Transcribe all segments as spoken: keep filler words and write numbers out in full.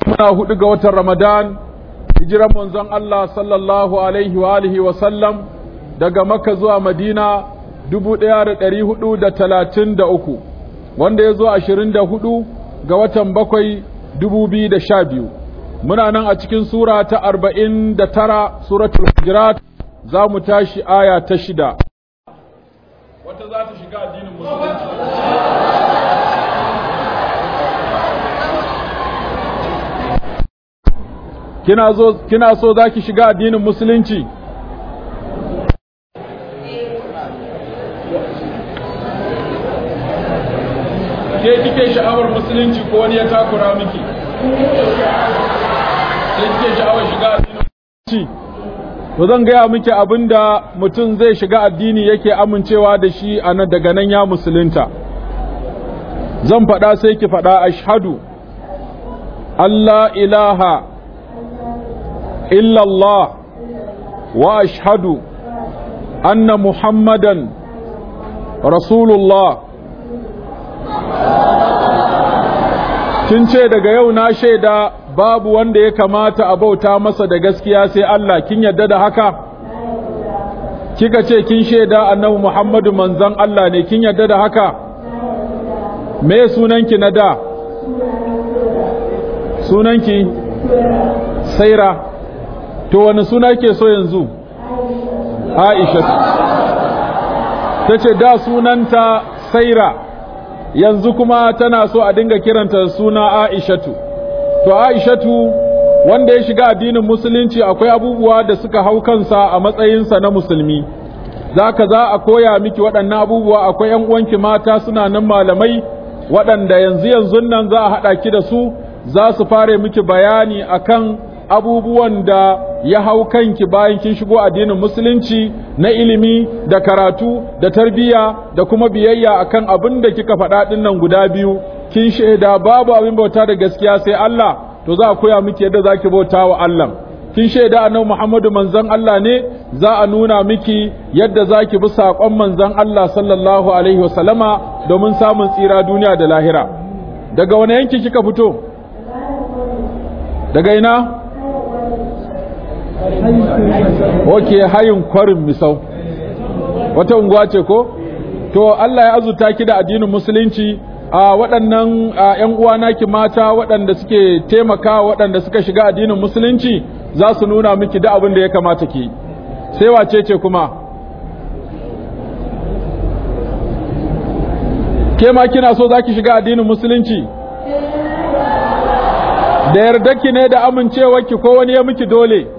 muna hudu ga watan Ramadan hijiran manzon Allah sallallahu alaihi wa alihi wa sallam daga Makka zuwa Madina dubu ɗaya da ɗari hudu da talatin da uku wanda ya zo ashirin da hudu ga watan bakwai dubu biyu da sha biyu muna nan a cikin sura ta arba'in da tara suratul Hujurat za mu tashi aya ta shida wata za ta shiga addinin musulunci kina zo kina so zaki shiga addinin musulunci ke kike sha'awar musulunci ko wani ya takura miki ke kike sha'awar shiga addinin musulunci to zan gaya miki abinda mutum zai shiga addini yake amincewa da shi a nan daga nan ya musulunta zan faɗa sai ki faɗa ashhadu Allah ilaha إلا الله وأشهد أن محمدا رسول الله kin ce daga yau na shaida babu wanda ya kamata a bauta masa da gaskiya sai Allah kin yadda da haka kika ce kin shaida annabi Muhammadu manzon Allah ne kin yadda da haka me sunanki na da sunanki Saira to wani suna ke so yanzu Aisha tace da sunanta Saira yanzu kuma tana so a dinga kiranta suna Aishatu to Aishatu wanda ya shiga addinin musulunci akwai abubuwa da suka hau kansa a matsayinsa na musulmi zaka za a koya miki waɗannan abubuwa akwai ƴan uwanki mata suna nan malamai waɗanda yanzu yanzu nan za a haɗa ki da su za su fare miki bayani akan abubuwan da ya hau kanki bayan kin shigo addinin musulunci na ilimi da karatu da tarbiyya da kuma biyayya akan abin da kika faɗa ɗin nan guda biyu kin shaida babu abin bauta da gaskiya sai Allah to za a koya miki yadda zaki bauta wa Allah kin shaida annabi Muhammadu manzon Allah ne za a nuna miki yadda zaki bi saƙon manzon Allah sallallahu alaihi wasallama domin samun tsira duniya da lahira daga wani yanki kika fito daga ina ok hayin kwarin misau wata unguwa ce ko to Allah ya azuta ki da addinin musulunci a waɗannan ƴan uwa naki mata waɗanda suke taimaka waɗanda suka shiga addinin musulunci za su nuna miki da abin da ya kamata ki sai wace ce kuma ke ma kina so zaki shiga addinin musulunci da yardarki ne da amincewarki ko wani ya miki dole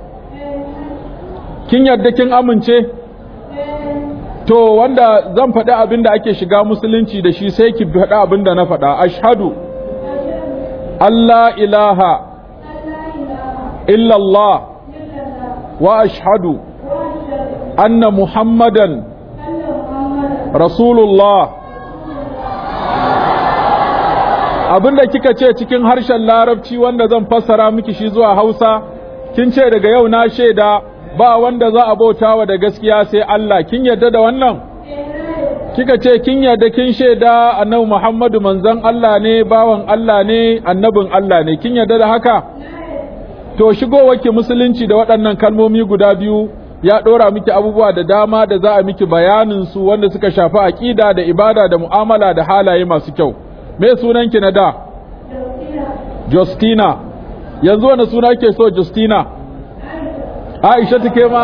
kin yarda kin amince to wanda zan faɗi abin da ake shiga musulunci da shi sai ki faɗi abin da na faɗa ashhadu Allah ilaha illallah wa ashhadu anna muhammadan rasulullah abinda kika ce cikin harshen larabci wanda zan fassara miki shi zuwa Hausa kin ce daga yau na shaida ba wanda za a bautawa da gaskiya sai Allah kin yarda da wannan kika ce kin yarda kin shaida annabi Muhammadu manzon Allah ne bawan Allah ne annabin Allah ne kin yarda da haka to shigowarki musulunci da waɗannan kalmomi guda biyu ya ɗora miki abubuwa da dama da za a miki bayanin su wanda suka shafi aqida da ibada da mu'amala da halaye masu kyau me sunanki na da Justina yanzu wani suna ke so Justina Aisha take ma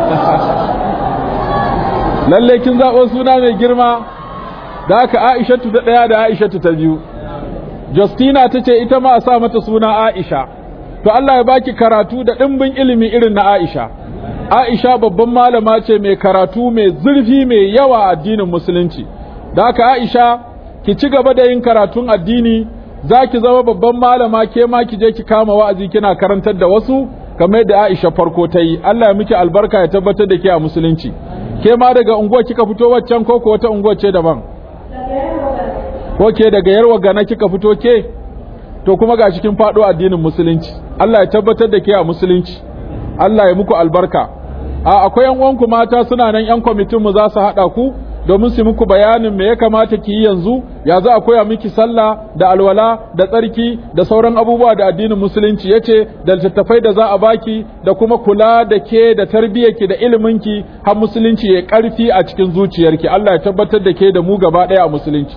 lalle kin zaɓo suna mai girma da aka Aisha ta ɗaya da Aisha ta biyu Justina tace ita ma a sa mata suna Aisha to Allah ya baki karatu da ɗimbin ilimi irin na Aisha Aisha babban malama ce mai karatu mai zurfi mai yawa a addinin musulunci da aka Aisha ki ci gaba da yin karatun addini za ki zama babban malama ke ma ki je ki kama wa'azi kina karantar da wasu kamar yadda Aisha farko ta yi Allah ya miki albarka ya tabbatar da ke a musulunci ke ma daga unguwa kika fito waccan ko ko wata unguwa ce daban ko ke daga yarwa gana kika fito ke to kuma ga cikin fado addinin musulunci Allah ya tabbatar da ke a musulunci Allah ya muku albarka a akwai yan uwanku mata suna nan yan kwamitin mu za su hada ku domin su muku bayanin me ya kamata ki yi yanzu, ya za a koya miki sallah da alwala da tsarki da sauran abubuwa da addinin musulunci yace, da littattafai da za a baki da kuma kula da ke da tarbiyyarki da iliminki har musulunci ya karfi a cikin zuciyarki. Allah ya tabbatar da ke da mu gaba daya a musulunci.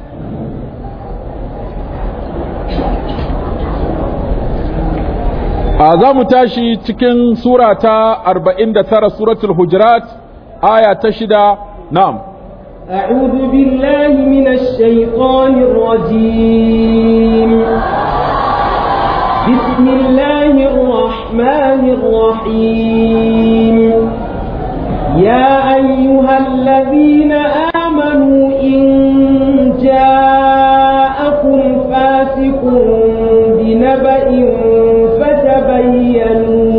a za mu tashi cikin sura ta arba'in da tara suratul hujurat aya ta shida. na'am أعوذ بالله من الشيطان الرجيم بسم الله الرحمن الرحيم يا أيها الذين آمنوا إن جاءكم فاسق بنبأ فتبينوا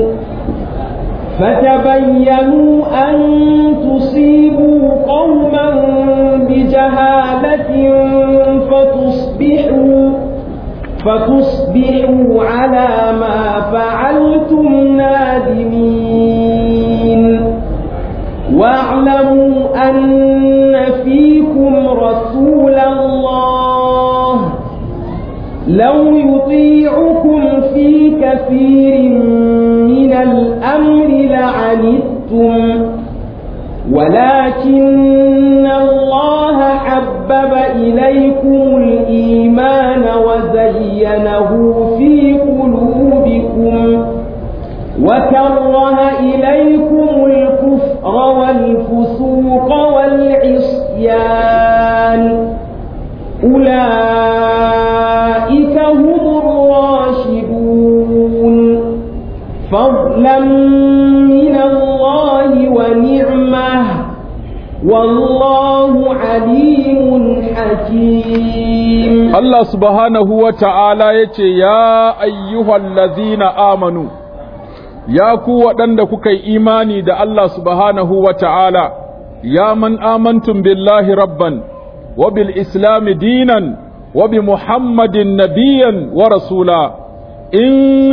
فتبينوا أن تصيبوا قوما بجهالة فتصبحوا فتصبحوا على ما فعلتم نادمين واعلموا أن فيكم رسول الله لو يطيعكم في كثير من الأمر لعنتم ولكن الله حبب إليكم الإيمان وزينه في قلوبكم وكره إليكم الكفر والفسوق والعصيان أولئك هم الراشدون فضلا من الله ونعمه والله عليم حكيم. الله سبحانه وتعالى يتي يا أيها الذين آمنوا يا كو ودند كوكاي إيماني دا الله سبحانه وتعالى يا من آمنتم بالله ربا وبالإسلام دينا وبمحمد نبيا ورسولا إن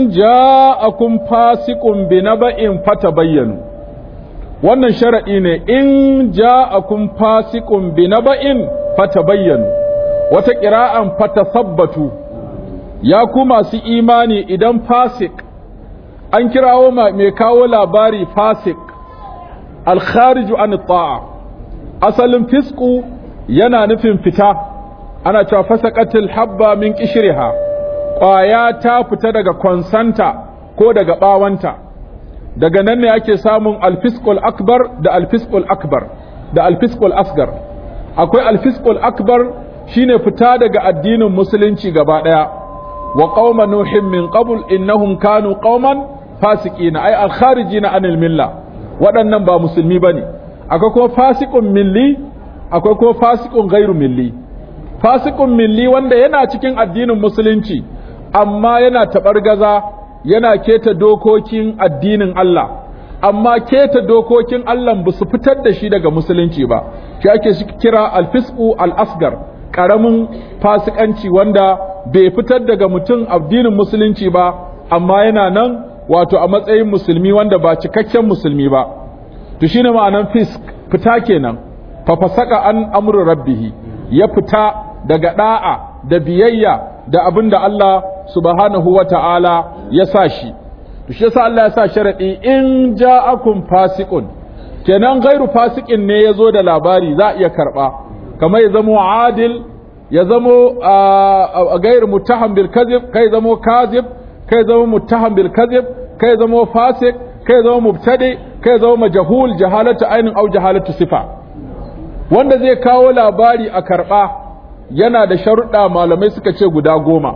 جاءكم فاسق بنبأ فتبينوا. wannan sharaɗi ne, in ja'akum fasiqun binaba'in fatabayyanu, wata ƙira'an fatasabbatu. Ya ku masu imani, idan fasik an kirawo mai kawo labari fasik alkhariju an ta'a, asalin fisku yana nufin fita, ana cewa fasaqatil habba min qishriha, ƙwaya ta fita daga konsanta ko daga ɓawanta. daga nan ne ake samun alfiskul akbar da alfiskul akbar da alfiskul asgar. akwai alfiskul akbar shine fita daga addinin musulunci gaba daya, wa qauma nuhin min qabl innahum kanu qauman fasiqina ay alkharijina anil milla, waɗannan ba musulmi bane. akwai kuma fasiqun milli, akwai kuma fasiqun ghairu milli. fasiqun milli wanda yana cikin addinin musulunci amma yana tabargaza, yana keta dokokin addinin Allah, amma keta dokokin Allah ba su fitar da shi daga musulunci ba. shi ake kira alfisqu al-asgar, karamin fasikanci wanda bai fitar daga mutum addinin musulunci ba amma yana nan wato a matsayin musulmi wanda ba cikakken musulmi ba. to shine ma'anan fisk, fita kenan. fa fasaka an amru rabbih, ya fita daga da'a da biyayya da abinda Allah subhanahu wa ta'ala ya sa shi. to shi yasa Allah ya sa sharadi in ja'akum fasiqun, kenan gairu fasiqin ne yazo da labari za iya karba, kamar ya zamo adil, ya zamo gairu muttaham bil kadhib, kai zamo kadhib, kai zamo muttaham bil kadhib, kai zamo fasiq, kai zamo mubtadi, kai zamo majhul, jahalatu ainin au jahalatu sifa. wanda zai kawo labari a karba yana da sharuɗa, malamai suka ce guda goma.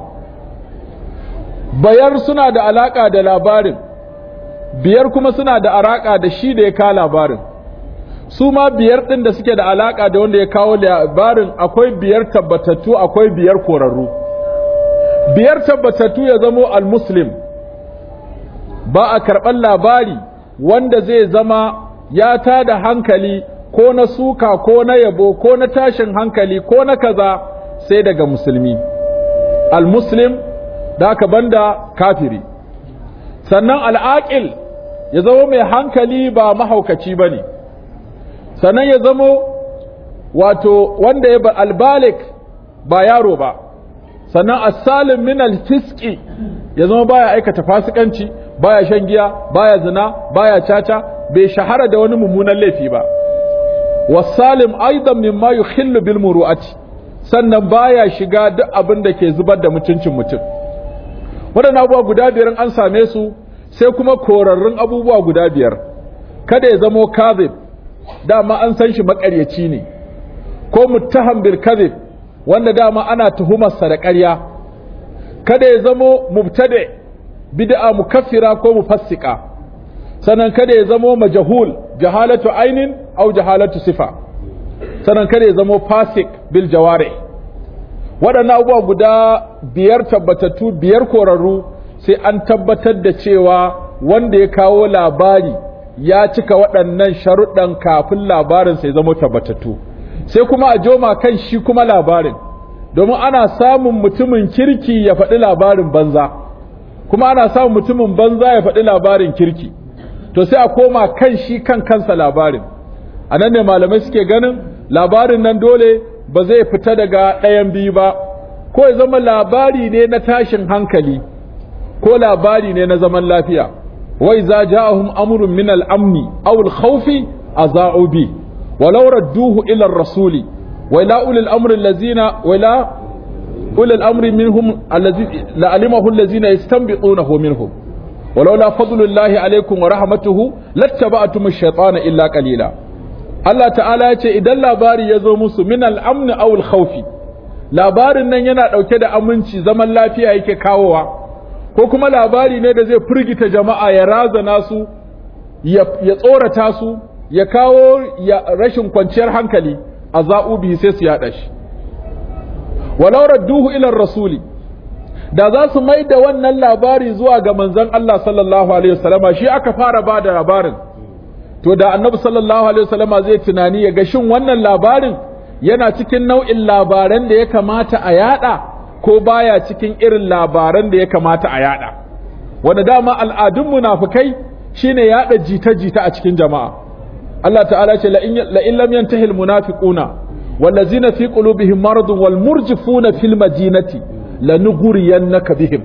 bayar suna da alaka da labarin, biyar kuma suna da alaka da shi da ya kawo labarin. su ma biyar ɗin da suke da alaka da wanda ya kawo labarin, akwai biyar tabbatattu, akwai biyar korarru. biyar tabbatattu ya zamo al-muslim, ba a karɓar labari wanda zai zama ya tada hankali ko na suka ko na yabo ko na tashin hankali ko na kaza sai daga musulmi. al-muslim da aka banda kafiri. sannan al'aqil ya zama mai hankali ba mahaukaci bane. sannan ya zama wato wanda ya ba albalik ba yaro ba, sannan as-salim min al-fisqi ya zama baya aikata fasikanci, baya shan giya, baya zina, baya caca, bai shahara da wani mummunan laifi ba. was-salim aidan mimma yukhillu bil muru'ati, sannan baya shiga duk abin da ke zubar da mutuncin mutum. Waɗannan abubuwa guda biyar an same su, sai kuma korarrun abubuwa guda biyar. Kada ya zamo kadhib, dama an san shi maƙaryaci ne, ko muttaham bil kadhib, wanda dama ana tuhumarsa da ƙarya. Kada ya zamo mubtadi, bid'a mukaffira ko mufassika. Sannan kada ya zamo majhul, jahalatu ainin aw jahalatu sifa. Sannan kada ya zamo fasik bil jawari. Waɗannan abubuwa guda biyar tabbatattu, biyar korarru, sai an tabbatar da cewa wanda ya kawo labari ya cika waɗannan sharuɗan kafin labarin sai zama tabbatattu. Sai kuma a joma kan shi kuma labarin, domin ana samun mutumin kirki ya faɗi labarin banza, kuma ana samun mutumin banza ya faɗi labarin kirki. To sai a koma kan shi kan kansa labarin. A nan ne malamai suke ganin labarin nan dole ba zai fita daga ɗayan biyu ba, ko ya zama labari ne na tashin hankali, ko labari ne na zaman lafiya. wa iza ja'ahum amrun min al-amni aw al-khawfi aza'u bi walau radduhu ila ar-rasuli wa ila ulil amri allazina wa ila ulil amri minhum allazi la'alimahu allazina yastanbiqunahu minhum ولولا فضل الله عليكم ورحمته لاتبعتم الشيطان إلا قليلا. Allah ta'ala ya ce idan labari ya zo musu min al'amni aw al-khawfi, labarin nan yana ɗauke da aminci zaman lafiya yake kawowa, ko kuma labari ne da zai firgita jama'a ya razana su, ya tsorata su, ya kawo rashin kwanciyar hankali, a za'ubi sai su yaɗa shi. Walau radduhu ila rasuli, da za su mai da wannan labari zuwa ga manzon Allah sallallahu alaihi wasallama, shi aka fara ba da labarin. To da annabi sallallahu alaihi wasallama zai tunani ya ga shin wannan labarin yana cikin nau'in labaran da ya kamata a yada ko baya cikin irin labaran da ya kamata a yada. Wanda dama al'adun munafikai shine yada jita-jita a cikin jama'a. Allah ta'ala ce la in lam yantahi al munafiquna wallazina fi qulubihim maradun wal murjifuna fil madinati lanughriyannaka bihim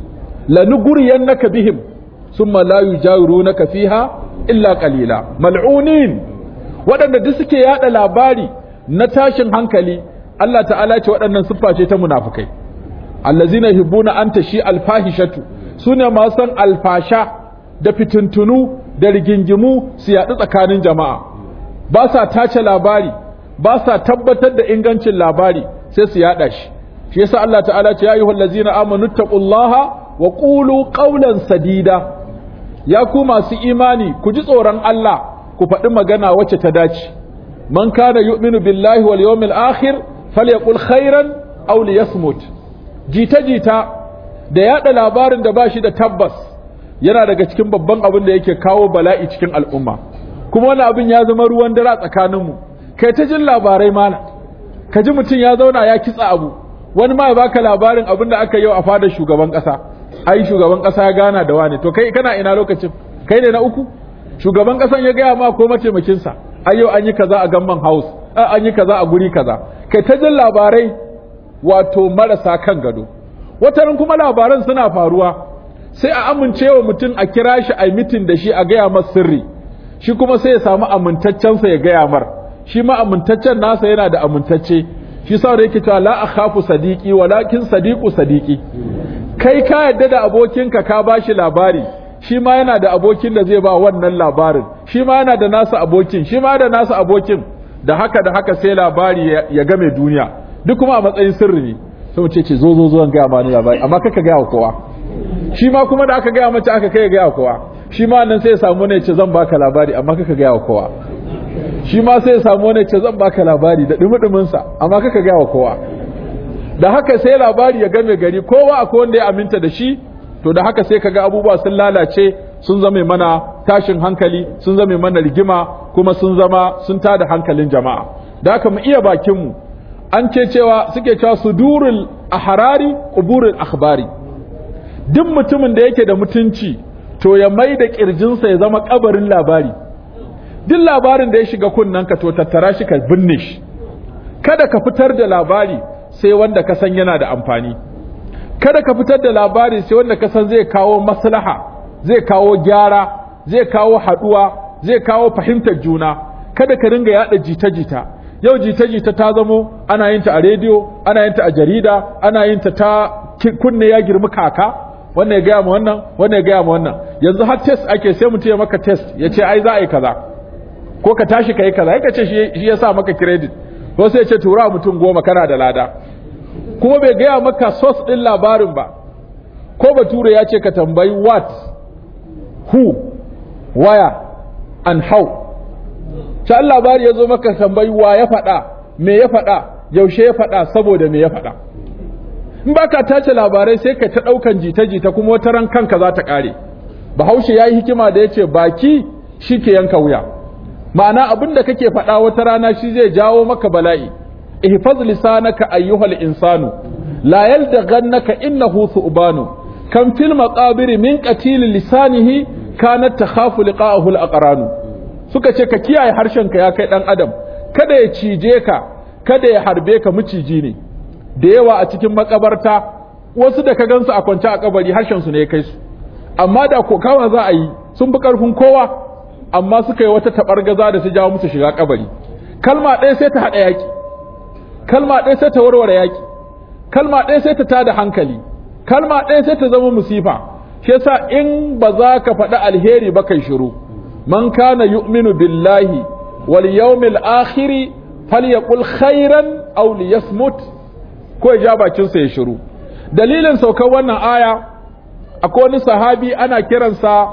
lanughriyannaka bihim thumma la yujawirunaka fiha illa qalila mal'unin. waɗanda duk suke yada labari na tashin hankali, Allah ta'ala ce waɗannan siffa ce ta munafikai. allazina yuhibbuna an tashi alfahishatu, sune masu san alfasha da fitintunu da rigingimu su yaɗu tsakanin jama'a, ba sa tace labari, ba sa tabbatar da ingancin labari, sai su yada shi. shi yasa Allah ta'ala ce ya ayyuhal ladzina amanu taqullaha wa qulu qawlan sadida, ya ku masu imani ku ji tsoron Allah ku faɗi magana wacce ta dace. man kana yu'minu billahi wal yawmil akhir falyaqul khairan aw liyasmut. jita jita da yada labarin da bashi da tabbas yana daga cikin babban abin da yake kawo bala'i cikin al'umma, kuma wani abin ya zama ruwan dare tsakaninmu. kai ta jin labarai mana, ka ji mutum ya zauna ya kitsa abu, wani ma ya baka labarin abin da aka yi a fadar shugaban ƙasa. ai shugaban ƙasa ya gana da wani, to kai kana ina lokacin? kai ne na uku? shugaban ƙasan ya gaya ma ko mataimakinsa? ai yau an yi kaza a gamman house, an yi kaza a guri kaza. kai ta jin labarai wato marasa kan gado. wataran kuma labaran suna faruwa, sai a amincewa mutum a kira shi a mitin da shi a gaya masa sirri, shi kuma sai ya samu amintaccensa ya gaya mar, shi ma amintaccen nasa yana da amintacce. shi sa da yake cewa la akhafu sadiqi walakin sadiqu sadiqi. kai ka yadda da abokinka ka bashi labari, shi ma yana da abokin da zai ba wannan labarin, shi ma yana da nasa abokin, shi ma da nasa abokin, da haka da haka sai labari ya game duniya, duk kuma a matsayin sirri ne. sai mu ce ce zo zo zo an gaya ma ni labari, amma kaka gaya wa kowa. shi ma kuma da aka gaya mace aka kai gaya wa kowa, shi ma nan sai ya samu ne ce zan baka labari amma kaka gaya wa kowa. shi ma sai ya samu ne ce zan baka labari da dumi sa amma kaka gaya wa kowa. da haka sai labari ya game gari, kowa akwai wanda ya aminta da shi. to da haka sai kaga abubuwa sun lalace, sun zame mana tashin hankali, sun zame mana rigima, kuma sun zama sun tada hankalin jama'a. da haka mu iya bakin mu. an ce cewa suke cewa sudurul ahrari quburul akhbari. duk mutumin da yake da mutunci to ya mai da kirjinsa ya zama kabarin labari. duk labarin da ya shiga kunnanka to tattara shi ka binne shi, kada ka fitar da labari sai wanda ka san yana da amfani, kada ka fitar da labari sai wanda ka san zai kawo maslaha, zai kawo gyara, zai kawo haduwa, zai kawo fahimtar juna. Kada ka ringa yada jita-jita. Yau jita-jita ta zamo ana yin ta a rediyo, ana yin ta a jarida, ana yin ta ta kunne ya girmi kaka, wannan ya gaya ma wannan, wannan ya gaya ma wannan. Yanzu har test ake, sai mutum ya maka test ya ce ai za a yi kaza, ko ka tashi ka yi kaza, ya ce shi ya sa maka credit, ko sai ya ce tura mutum goma kana da lada, kuma bai gaya maka source ɗin labarin ba. Ko bature ya ce ka tambayi what, who, where and how. Can labari ya zo maka tambayi wa ya faɗa, me ya faɗa, yaushe ya faɗa, saboda me ya faɗa. In ba ka tace labarai sai ka ta ɗaukan jita-jita, kuma wata ran kanka za ta ƙare. Bahaushe ya yi hikima da ya ce baki shi ke yanka wuya. Ma'ana abin da kake faɗa wata rana shi zai jawo maka bala'i. Ihfaz lisanaka ayyuhal insanu la yaldaghannaka innahu thu'banu kam fil maqabir min qatil lisanihi kanat takhafu liqa'ahu al-aqranu. Suka ce ka kiyaye harshenka ya kai dan adam, kada ya cije ka, kada ya harbe ka, miciji ne. Da yawa a cikin makabarta wasu da ka gansu a kwance a kabari harshen su ne ya kai su, amma da kokawa za a yi sun fi karfin kowa, amma suka yi wata tabargaza da ta jawo musu shiga kabari. Kalma ɗaya sai ta haɗa yaki, kalma ɗaya sai ta warware yaki, kalma ɗaya sai ta tada hankali, kalma ɗaya sai ta zama musifa. Shi yasa in ba za ka faɗi alheri ba kai shiru. Man kana yu'minu billahi wal yawmil akhir falyaqul khairan aw liyasmut, ko ya ja bakin sa ya shiru. Dalilin saukar wannan aya, akwai wani sahabi ana kiransa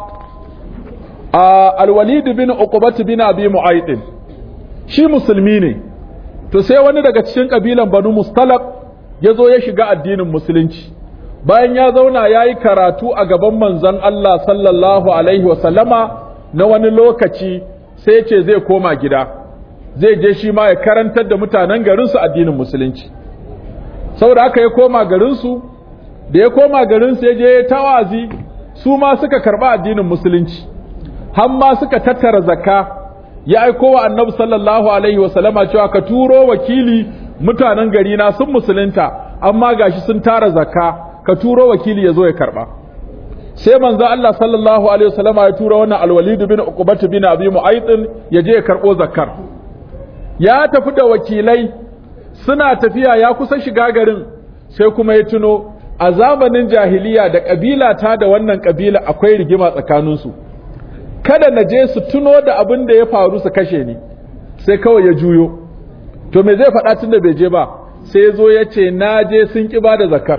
Al-Walid bin Uqbah bin Abi Mu'ayth. Shi musulmi ne. To sai wani daga cikin kabilan Banu Mustalaq ya zo ya shiga addinin musulunci. Bayan ya zauna ya yi karatu a gaban manzon Allah sallallahu alaihi wa sallama na wani lokaci, sai ce zai koma gida, zai je shi ma ya karantar da mutanen garinsu addinin musulunci. Saboda haka ya koma garinsu, da ya koma garinsu ya je ta wa'azi, su ma suka karɓa addinin musulunci, har ma suka tattara zakka. Ya aiko wa annabi sallallahu alaihi wa sallama cewa ka turo wakili, mutanen gari na sun musulunta amma gashi sun tara zakka, ka turo wakili ya zo ya karɓa. Sai manzo Allah sallallahu alaihi wa sallama ya tura wannan Al-Walid bin Uqbah bin Abi Mu'ayth ya je ya karɓo zakkar. Ya tafi da wakilai, suna tafiya ya kusa shiga garin, sai kuma ya tuno a zamanin jahiliya da kabila ta da wannan kabila akwai rigima tsakaninsu, kada na je su tuno da abin da ya faru su kashe ni. Sai kawai ya juyo, to me zai faɗa tun da bai je ba? Sai ya zo ya ce na je sun ƙi ba da zakar.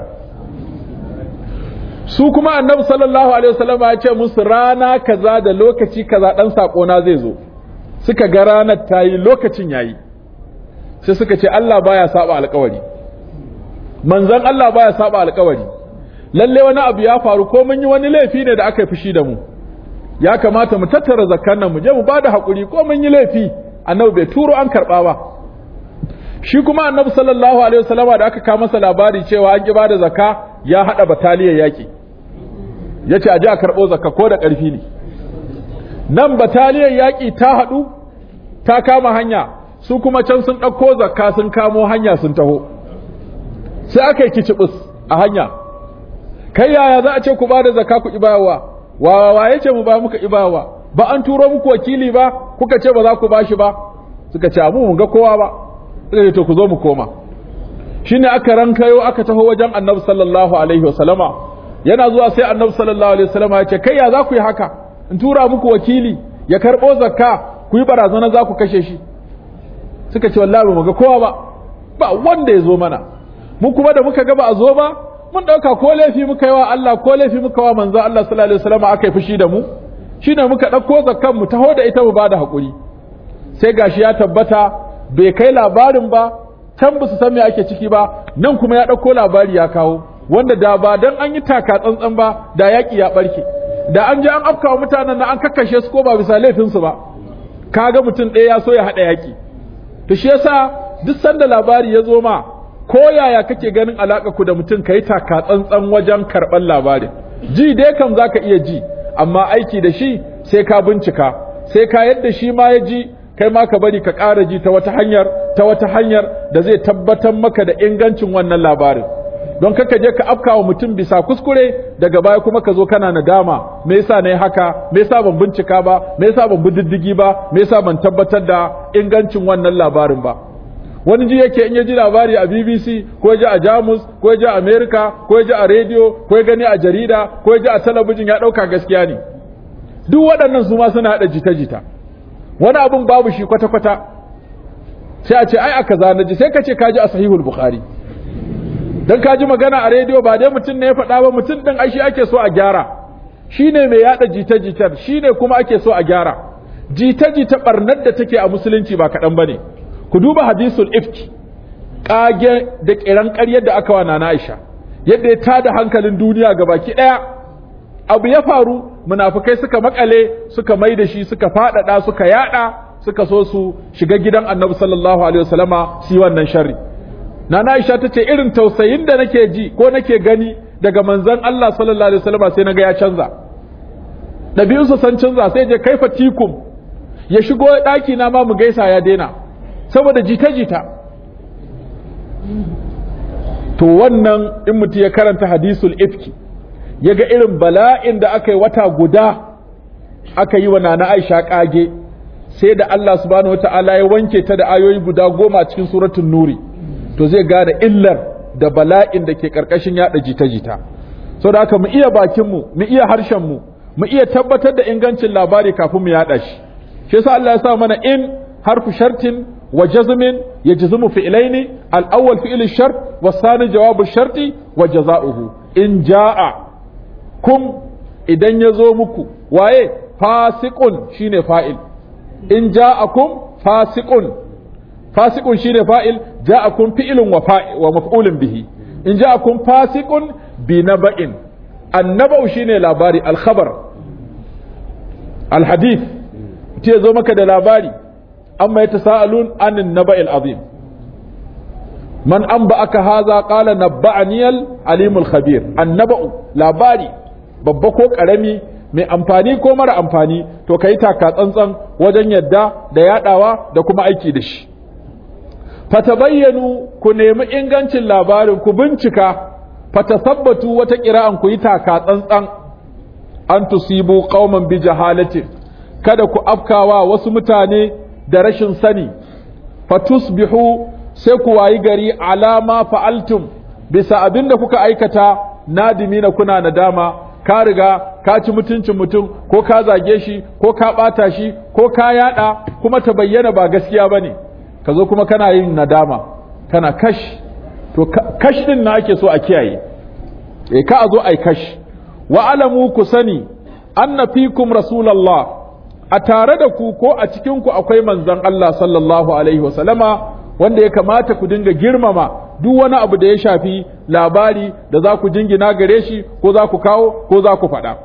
Su kuma annabi sallallahu alaihi wasallam ya ce musu rana kaza da lokaci kaza dan sako na zai zo. Suka ga ranar tayi, lokacin yayi, sai suka ce Allah baya saba alƙawari, manzon Allah baya saba alƙawari. Lalle wani abu ya faru, ko mun yi wani laifi ne da aka yi fushi da mu, ya kamata mu tattara zakkan nan mu je mu bada hakuri, ko mun yi laifi annabi bai turo an karba ba. Shi kuma annabi sallallahu alaihi wasallama da aka kawo masa labari cewa an ki bada zakka, ya hada bataliyar yaki, yace a je a karbo zakka ko da karfi ne. Nan bataliyar yaki ta hadu ta kama hanya, su kuma can sun dauko zakka sun kamo hanya sun taho. Sai aka yi kicibus a hanya, kai yaya za a ce ku bada zakka ku ibawa? wa waye ce mu ba muka ibawa? Ba an turo muku wakili ba kuka ce ba za ku bashi ba? Suka ce mu mun ga kowa ba. Suka ce to ku zo mu koma. Shine aka rankayo aka taho wajen Annabi sallallahu alaihi wasallama. Yana zuwa sai Annabi sallallahu alaihi wasallama ya ce kai ya za ku yi haka? In tura muku wakili ya karbo zakka, ku yi barazana za ku kashe shi. Suka ce wallahi mu ga kowa ba, ba wanda ya zo mana. Mu kuma da muka ga ba a zo ba, mun dauka ko laifi muka yi wa Allah ko laifi muka wa manzo Allah sallallahu alaihi wasallam aka yi fushi da mu, shine muka dauko zakkan mu taho da ita mu bada hakuri. Sai gashi ya tabbata bai kai labarin ba, can ba su san me ake ciki ba, nan kuma ya dauko labari ya kawo, wanda da ba dan an yi taka tsantsan ba da yaki ya barke, da an je an afkawa mutanen nan an kakkashe su ko ba bisa laifin su ba. Kaga mutum ɗaya ya so ya hada yaki. To shi yasa duk sanda labari ya zo ma, ko yaya kake ganin alaka ku da mutum kai taka tsantsan wajen karban labarin. Ji dai kam zaka iya ji, amma aiki da shi sai ka bincika, sai ka yadda shi ma ya ji, kai ma ka bari ka ƙara ji ta wata hanyar ta wata hanyar da zai tabbatar maka da ingancin wannan labarin don kaka je ka afkawa mutum bisa kuskure daga baya kuma ka zo kana nadama me yasa nayi haka me yasa ban bincika ba me yasa ban bi diddigi ba me yasa ban tabbatar da ingancin wannan labarin ba wani ji yake in ya ji labari a B B C ko ya ji a Jamus ko ya ji a America ko ya ji a radio ko ya gani a jarida ko ya ji a talabijin ya dauka gaskiya ne duk waɗannan su ma suna hada jita-jita wani abun babu shi kwata-kwata sai a ce ai aka zanaji sai ka ce ka ji a sahihul bukhari dan ka ji magana a rediyo ba dai mutum ne ya faɗa ba mutum ɗin ai shi ake so a gyara shine mai yada jita-jitar shine kuma ake so a gyara jita-jita barnar da take a musulunci ba kaɗan bane ku duba hadisul ifki kage da kiran ƙaryar da aka wa nana Aisha yadda ya tada hankalin duniya gabaki ɗaya abu ya faru munafikai suka makale suka mai da shi suka faɗaɗa suka yada suka so su shiga gidan Annabi sallallahu alaihi wasallama su wannan sharri nana Aisha tace irin tausayin da nake ji ko nake gani daga manzon Allah sallallahu alaihi wasallama sai naga ya canza dabi'unsa san canza sai je kaifa tikum ya shigo daki na ma mu gaisa ya daina saboda jita-jita to wannan in mutum ya karanta hadisul ifki ya ga irin bala'in da aka yi wata guda aka yi wa nana Aisha kage sai da Allah subhanahu wata'ala ya wanke ta da ayoyi guda goma cikin suratul nuri to zai gane illar da bala'in da ke karkashin yada jita-jita saboda haka mu iya bakin mu mu iya harshen mu mu iya tabbatar da ingancin labari kafin mu yada shi shi yasa Allah ya sa mana in harfu shartin wa jazmin yajzimu fi'laini al-awwal fi'l ash-shart was-thani jawab ash-shart wa jazaohu in jaa kum idan yazo muku waye fasiqun shine fa'il in ja'akum fasiqun fasiqun shine fa'il ja'akum fi'lun wa fa'il wa maf'ulun bihi in ja'akum fasiqun bi naba'in annaba'u shine labari al-khabar al-hadith ce zo maka da labari amma yatasaalun anin naba'il azim man anba'aka hadha qala nabba'ani al-alimul khabir annaba'u labari babba ko karami mai amfani ko mara amfani to kai taka tsantsan wajen yadda da yadawa da kuma aiki da shi fatabayyanu ku nemi ingancin labarin ku bincika fatasabbatu wata qira'an ku yi taka tsantsan an tusibu qauman bi jahalatin kada ku afkawa wasu mutane da rashin sani fatusbihu sai ku wayi gari alama fa'altum bisa abinda kuka aikata nadimina kuna nadama ka riga ka ci mutuncin mutum ko ka zage shi ko ka bata shi ko ka yada kuma ta bayyana ba gaskiya bane ka zo kuma kana yin nadama kana kash to kash din na ake so a kiyaye eh ka a zo ai kash wa alamu ku sani anna fikum rasulullah a tare da ku ko a cikin ku akwai manzon Allah sallallahu alaihi wasallama wanda ya kamata ku dinga girmama duk wani abu da ya shafi labari da za ku jingina gare shi ko za ku kawo ko za ku faɗa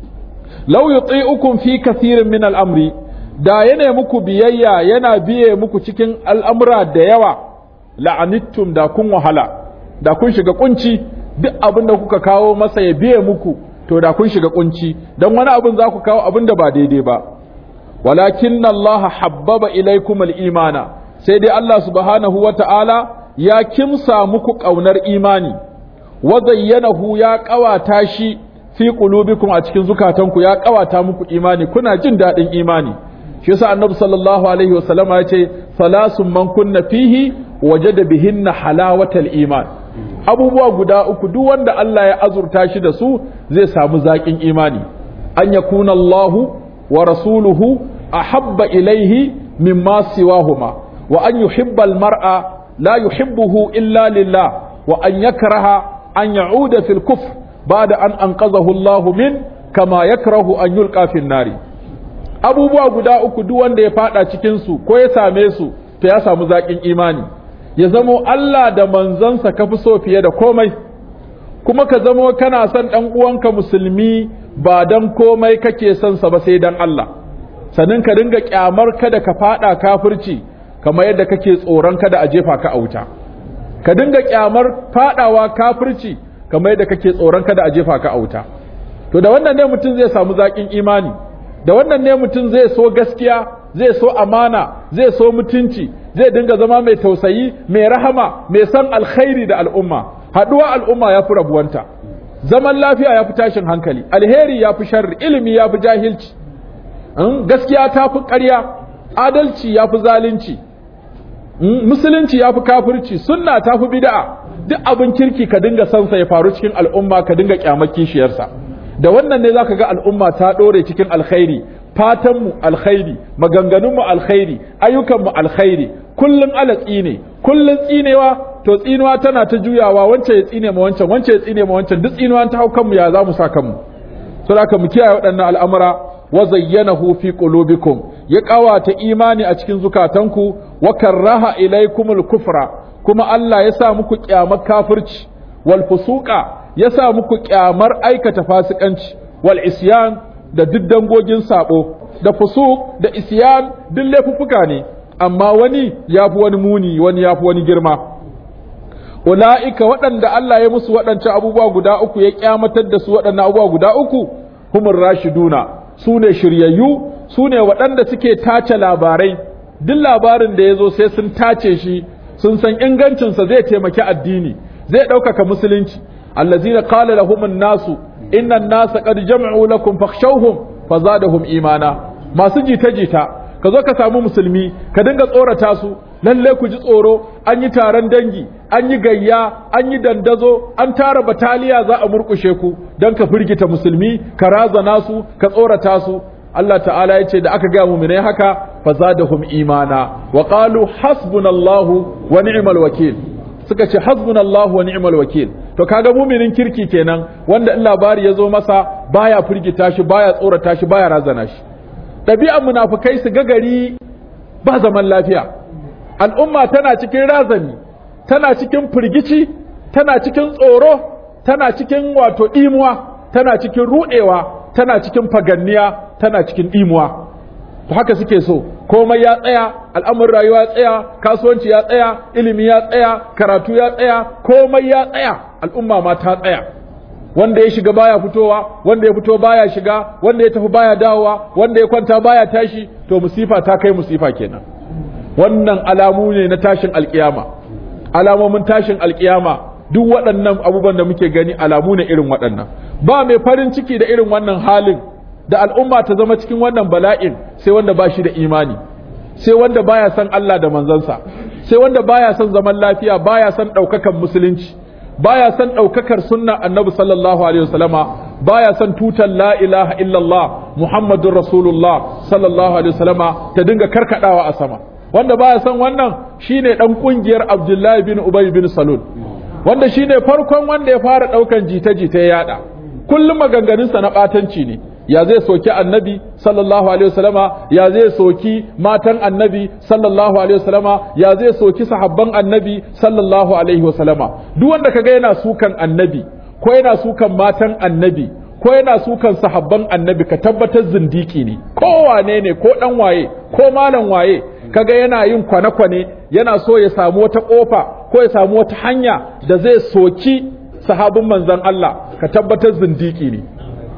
law yuti'ukum fi kathirin min al-amri da yana muku biyayya yana biye muku cikin al'amura da yawa la'anittum da kun wahala da kun shiga kunci duk abin da kuka kawo masa ya biye muku to da kun shiga kunci dan wani abin za ku kawo abin da ba daidai ba walakinna Allah habbaba ilaykum al-imana sai dai Allah subhanahu wata'ala ya kimsa muku kaunar imani wa zayyanahu ya kawata shi fi qulubikum a cikin zukatanku ya kawata muku imani kuna jin dadin imani shi yasa annabi sallallahu alaihi wasallama ya ce salasun man kunna fihi wajada bihinna halawatal iman abubuwa guda uku duk wanda Allah ya azurta shi da su zai samu zakin imani an yakuna Allahu wa rasuluhu ahabba ilaihi mimma siwahuma wa an yuhibba almar'a la yuhibbuhu illa lillah wa an yakraha an ya'uda fil kufr ba'da an anqadhahu Allah min kama yakrahu an yulqa fil nari abubuwa guda uku duk wanda ya fada cikin su ko ya same su to ya samu zakin imani ya zamo Allah da manzansa kafi so fiye da komai kuma ka zamo kana son dan uwanka musulmi ba dan komai kake son sa ba sai dan Allah sannan ka dinga kyamar kada ka fada kafirci kamar yadda kake tsoron kada a jefa ka a wuta ka dinga kyamar fadawa kafirci kamar yadda kake tsoron kada a jefa ka a wuta to da wannan ne mutum zai samu zakin imani da wannan ne mutum zai so gaskiya zai so amana zai so mutunci zai dinga zama mai tausayi mai rahama mai san alkhairi da al'umma. Haduwa al'umma ya fi rabuwanta, zaman lafiya ya fi tashin hankali, alheri ya fi sharri, ilimi ya fi jahilci, gaskiya ta fi ƙarya, adalci ya fi zalunci, musulunci ya fi kafirci, sunna ta fi bid'a. Duk abin kirki ka dinga sansa ya faru cikin al'umma, ka dinga kyamar kishiyarsa. Da wannan ne zaka ga al'umma ta dore cikin alkhairi, fatanmu alkhairi, maganganunmu alkhairi, ayyukanmu alkhairi, kullun alatsi ne, kullun tsinewa, to tsinewa tana ta juyawa, wancan ya tsine ma wancan, wancan ya tsine ma wancan, duk tsinewa ta hau kanmu ya za mu sa kanmu. Saboda mu kiyaye waɗannan al'amura, wa zayyanahu fi qulubikum, ya ƙawata imani a cikin zukatanku, wa karraha ilaykumul kufra, kuma Allah ya sa muku kyamar kafirci, wal fusuqa, ya sa muku kyamar aikata fasikanci, wal isyan, da duk dangogin sabo, da fusuq da isyan duk laifuffuka ne, amma wani yafi wani muni, wani yafi wani girma. Ula'ika waɗanda Allah ya musu waɗancan abubuwa guda uku, ya kyamatar da su waɗannan abubuwa guda uku, humur rashiduna, su ne shiryayyu, su ne waɗanda suke tace labarai, duk labarin da ya zo sai sun tace shi, sun san ingancinsa zai taimaki addini, zai ɗaukaka musulunci. Allazina qala lahumun nasu inna an-nasa qad jam'u lakum fakhshawhum fazadahum imana. Masu jita jita ka zo ka samu musulmi ka dinga tsorata su, lalle ku ji tsoro, an yi taron dangi, an yi gayya, an yi dandazo, an tara bataliya za a murkushe ku, dan ka firgita musulmi, ka razana su, ka tsorata su. Allah ta'ala ya ce da aka ga mu'minai haka fazadahum imana wa qalu hasbunallahu wa ni'mal wakil. Suka ce hasbunallahu wa ni'mal wakil. To kaga mu'minin kirki kenan wanda in labari ya zo masa baya firgita shi, baya tsorata shi, baya razana shi. Ɗabi'an munafikai su ga gari ba zaman lafiya, al'umma tana cikin razani, tana cikin firgici, tana cikin tsoro, tana cikin wato ɗimuwa, tana cikin ruɗewa, tana cikin faganniya, tana cikin ɗimuwa. To haka suke so, komai ya tsaya, al'amuran rayuwa ya tsaya, kasuwanci ya tsaya, ilimi ya tsaya, karatu ya tsaya, komai ya tsaya, al'umma ma ta tsaya. Wanda ya shiga baya fitowa, wanda ya fito baya shiga, wanda ya tafi baya dawowa, wanda ya kwanta baya tashi, to musifa ta kai musifa kenan. Wannan alamu ne na tashin alkiyama, alamomin tashin alkiyama, duk waɗannan abubuwan da muke gani alamu ne irin waɗannan. Ba mai farin ciki da irin wannan halin, da al'umma ta zama cikin wannan bala'in, sai wanda ba shi da imani, sai wanda baya son Allah da manzansa, sai wanda baya son zaman lafiya, baya son ɗaukakan musulunci, baya son ɗaukakar sunna annabi sallallahu alaihi wasallama, baya son tutan la ilaha illallah muhammadun rasulullah sallallahu alaihi wasallama ta dinga karkadawa a sama. Wanda baya son wannan shine dan kungiyar Abdullahi bin Ubay bin Salul, wanda shine farkon wanda ya fara daukan jita-jita ya yada. Kullum maganganunsa na batanci ne, ya zai soki annabi sallallahu alaihi wasallama, ya zai soki matan annabi sallallahu alaihi wasallama, ya zai soki sahabban annabi sallallahu alaihi wasallama. Duk wanda kaga yana sukan annabi ko yana sukan matan annabi ko yana sukan sahabban annabi, ka tabbatar zindiki ne, ko wane ne, ko dan waye ko malam waye, kaga yana yin kwane-kwane, yana so ya samu wata kofa ko ya samu wata hanya da zai soki sahabin manzon Allah, ka tabbatar zindiki ne.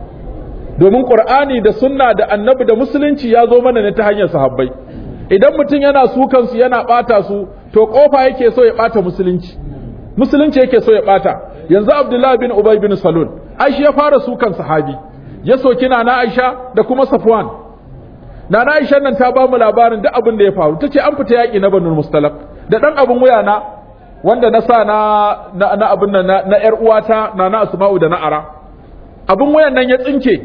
Domin Qur'ani da sunna da annabi da musulunci ya zo mana ne ta hanyar sahabbai. Idan mutum yana sukan su yana bata su, to kofa yake so ya bata musulunci, musulunci yake so ya bata. Yanzu Abdullah bin Ubay bin Salul, Aisha ya fara sukan sahabi, ya soki Nana Aisha da kuma Safwan. Nana Aisha nan ta ba mu labarin duk abin da ya faru, tace an fita yaki na Banu Mustalaq da dan abun wuya na wanda na sa na na, na abin nan na, na yar uwata Nana Asma'u da na ara. Abun wuyan nan ya tsinke.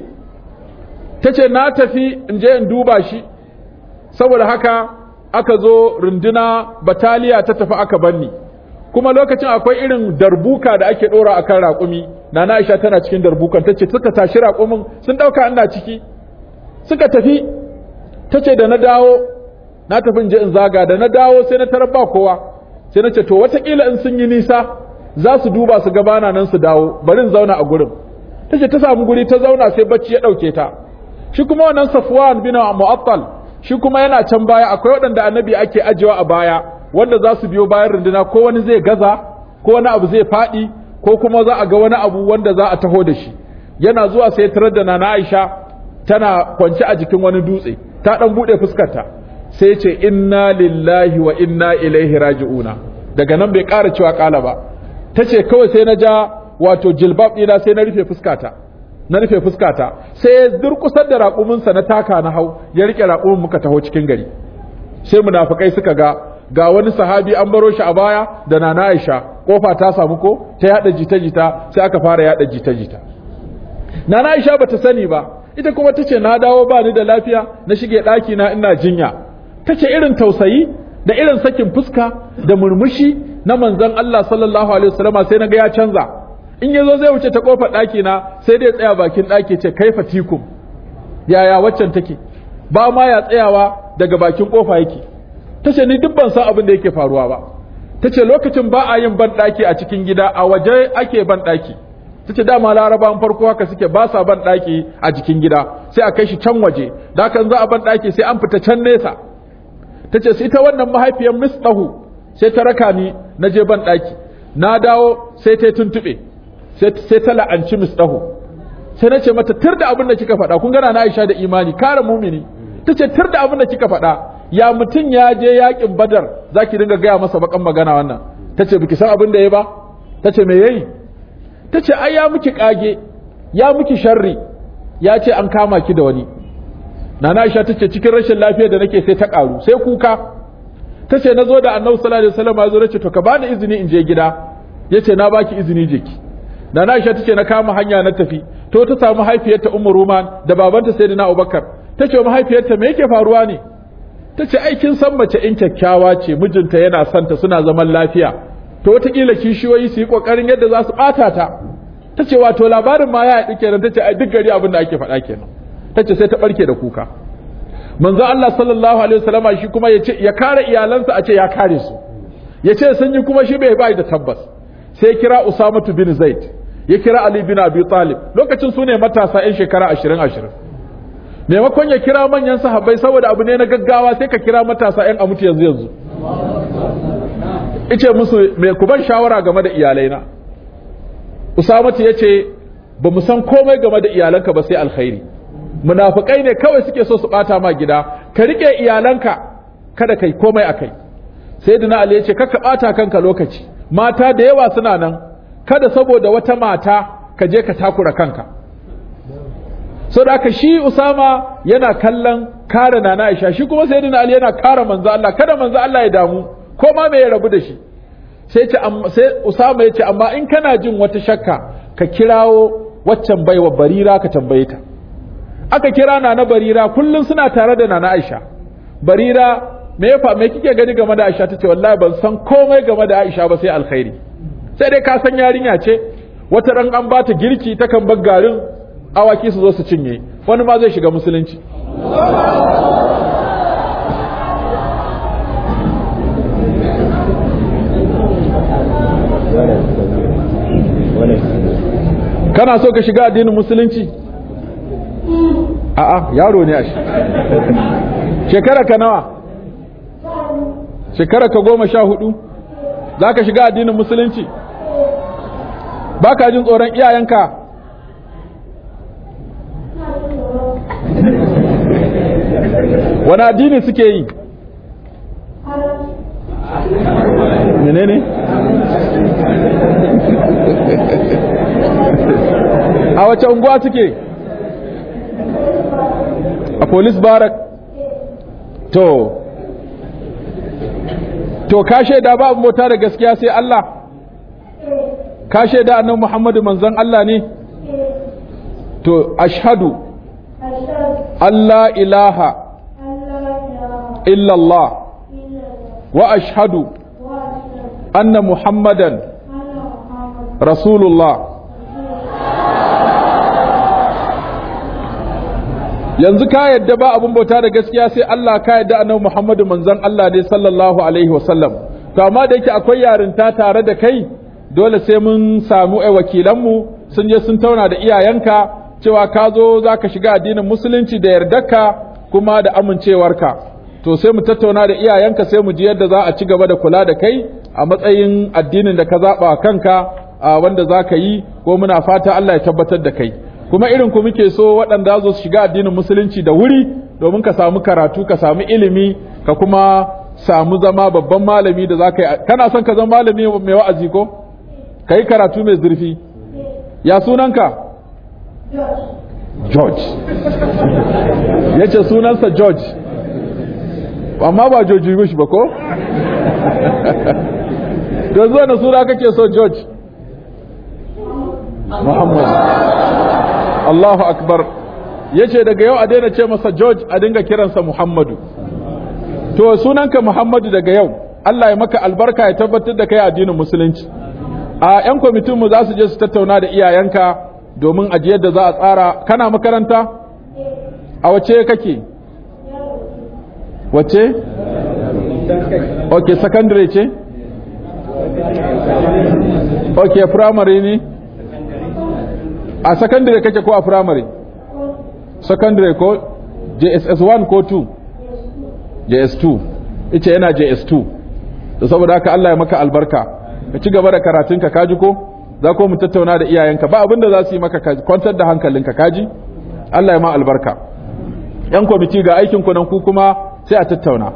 Tace na tafi in je in duba shi, saboda haka aka zo runduna bataliya ta tafi aka banni, kuma lokacin akwai irin darbuka da ake dora akan raƙumi. Nana Aisha tana cikin darbukan, tace suka tashi raƙumin sun dauka ina ciki, suka tafi. Tace da na dawo, na tafi in je in zaga, da na dawo sai na tarar ba kowa, sai na ce to watakila in sun yi nisa za su duba su gabana nan su dawo, bari in zauna a gurin. Tace ta samu guri ta zauna, sai bacci ya dauke ta. Shi kuma wannan Safwan bin Mu'attal, shi kuma yana can baya, akwai waɗanda annabi ake ajewa a baya wanda za su biyo bayan runduna, ko wani zai gaza ko wani abu zai faɗi ko kuma za a ga wani abu wanda za a taho da shi. Yana zuwa sai tarar da Nana Aisha tana kwance a jikin wani dutse, ta dan bude fuskarta, sai ce inna lillahi wa inna ilaihi raji'una daga nan bai ƙara cewa ƙala ba tace kawai sai na ja wato jilbab ɗina sai na rufe fuskata na rufe fuskata sai ya durƙusar da raƙuminsa na taka na hau ya rike raƙumin muka taho cikin gari sai munafikai suka ga ga wani sahabi an baro shi a baya da nana Aisha kofa ta samu ko ta yada jita-jita sai aka fara yada jita-jita nana Aisha bata sani ba ita kuma tace na dawo ba ni da lafiya na shige daki na ina jinya tace irin tausayi da irin sakin fuska da murmushi na manzon Allah sallallahu alaihi wasallama sai naga ya canza in yazo zai wuce ta kofar daki na sai dai tsaya bakin daki ce kaifa tikum yaya waccan take ba ma ya tsayawa daga bakin kofa yake tace ni duk ban san abin da yake faruwa ba tace lokacin ba a yin ban daki a cikin gida a waje ake ban daki tace dama larabawan farko haka suke ba sa ban daki a cikin gida sai a kai shi can waje da kan za a ban daki sai an fita can nesa tace sai ita wannan mahaifiyar Mistahu sai ta raka ni na je ban daki na dawo sai ta tuntube sai sai ta la'anci Mistahu sai nace mata tir da abin da kika faɗa kun gana na Aisha da imani kare mumini tace tir da abin da kika faɗa ya mutun ya je yakin Badar zaki dinga gaya masa bakan magana wannan tace biki san abin da yayi ba tace me yayi tace ai ya miki kage ya miki sharri ya ce an kama ki da wani nana Aisha tace cikin rashin lafiya da nake sai ta karu sai kuka tace nazo da Annabi sallallahu alaihi wasallam yazo nace to ka bani izini in je gida yace na baki izini je ki nana Aisha tace na kama hanya na tafi to ta samu haifiyarta Ummu Ruman da babanta Sayyidina Abubakar tace mahaifiyarta me yake faruwa ne tace ai kin san mace in kyakkyawa ce mijinta yana son ta suna zaman lafiya to wataƙila kishiyoyi su yi ƙoƙarin yadda za su ɓata ta tace wato labarin ma ya haɗu kenan tace ai duk gari abin da ake faɗa kenan tace sai ta ɓarke da kuka manzo Allah sallallahu alaihi wasallama shi kuma yace ya kare iyalansa a ce ya kare su yace sun yi kuma shi bai bai da tabbas sai kira Usama bin Zaid ya kira Ali bin Abi Talib lokacin su ne matasa yan shekara ashirin ashirin maimakon ya kira manyan sahabbai saboda abu ne na gaggawa sai ka kira matasa yan amuti yanzu yanzu ice musu me ku ban shawara game da iyalaina Usama yace ba mu san komai game da iyalanka ba sai alkhairi munafikai ne kawai suke so su bata ma gida ka rike iyalanka kada kai komai akai sayyidina Ali yace kaka bata kanka lokaci mata da yawa suna nan kada saboda wata mata ka je ka takura kanka so da aka shi Usama yana kallon kare nana Aisha shi kuma sayyidina Ali yana kare manzo Allah kada manzo Allah ya damu ko ma me ya rabu da shi sai ce sai Usama yace amma in kana jin wata shakka ka kirawo waccan baiwa Barira ka tambaye ta aka kira nana Barira kullun suna tare da nana Aisha Barira me ya fa me kike gani game da Aisha tace wallahi ban san komai game da Aisha ba sai alkhairi sai dai ka san yarinya ce wata ran an bata girki takan bar garin awaki su zo su cinye wani ma zai shiga musulunci kana so ka shiga addinin musulunci a'a yaro ne a shi shekara ka nawa shekara ka goma sha hudu za ka shiga addinin musulunci ba ka jin tsoron iyayenka wani addini suke yi menene a wace unguwa suke a police barak to to ka shaida ba mota da gaskiya sai Allah ka shaida annabi Muhammadu manzon Allah ne to ashhadu Allah ilaha illallah wa ashhadu anna Muhammadan rasulullah yanzu ka yadda ba abun bauta da gaskiya sai Allah ka yadda annabi Muhammadu manzon Allah ne sallallahu alaihi wasallam to amma da yake akwai yarinta tare da kai dole sai mun samu ai wakilan mu sun je sun tauna da iyayenka cewa ka zo zaka shiga addinin musulunci da yardarka kuma da amincewarka to sai mu tattauna da iyayenka sai mu ji yadda za a ci gaba da kula da kai a matsayin addinin da ka zaba kanka a wanda zaka yi ko muna fata Allah ya tabbatar da kai kuma irin ku muke so waɗanda za su shiga addinin musulunci da wuri domin ka samu karatu ka samu ilimi ka kuma samu zama babban malami da za ka yi. Kana son ka zama malami mai wa'azi ko ka yi karatu mai zurfi. Ya sunanka? George. Ya ce sunansa George, amma ba George Bush ba ko? Da zuwa na suna kake so George? Muhammad. Allahu Akbar. Ya ce daga yau a daina ce masa George, a dinga kiransa Muhammadu. To sunanka Muhammadu daga yau, Allah ya maka albarka ya tabbatar da kai addinin musulunci. A 'yan kwamitinmu za su je su tattauna da iyayenka domin a yadda za a tsara. Kana makaranta? A wace kake? Wace? Ok, secondary ce? Ok, primary ne? A secondary kake ko a primary? Secondary ko J S S one ko two? J S two. Ice yana J S two. Da saboda haka Allah ya maka albarka. Ka ci gaba da karatunka kaji ko? Za ko mu tattauna da iyayenka ba abinda za su yi maka kwantar da hankalinka kaji? Allah ya ma albarka. Yan kwamiti ga aikin ku nan ku kuma sai a tattauna.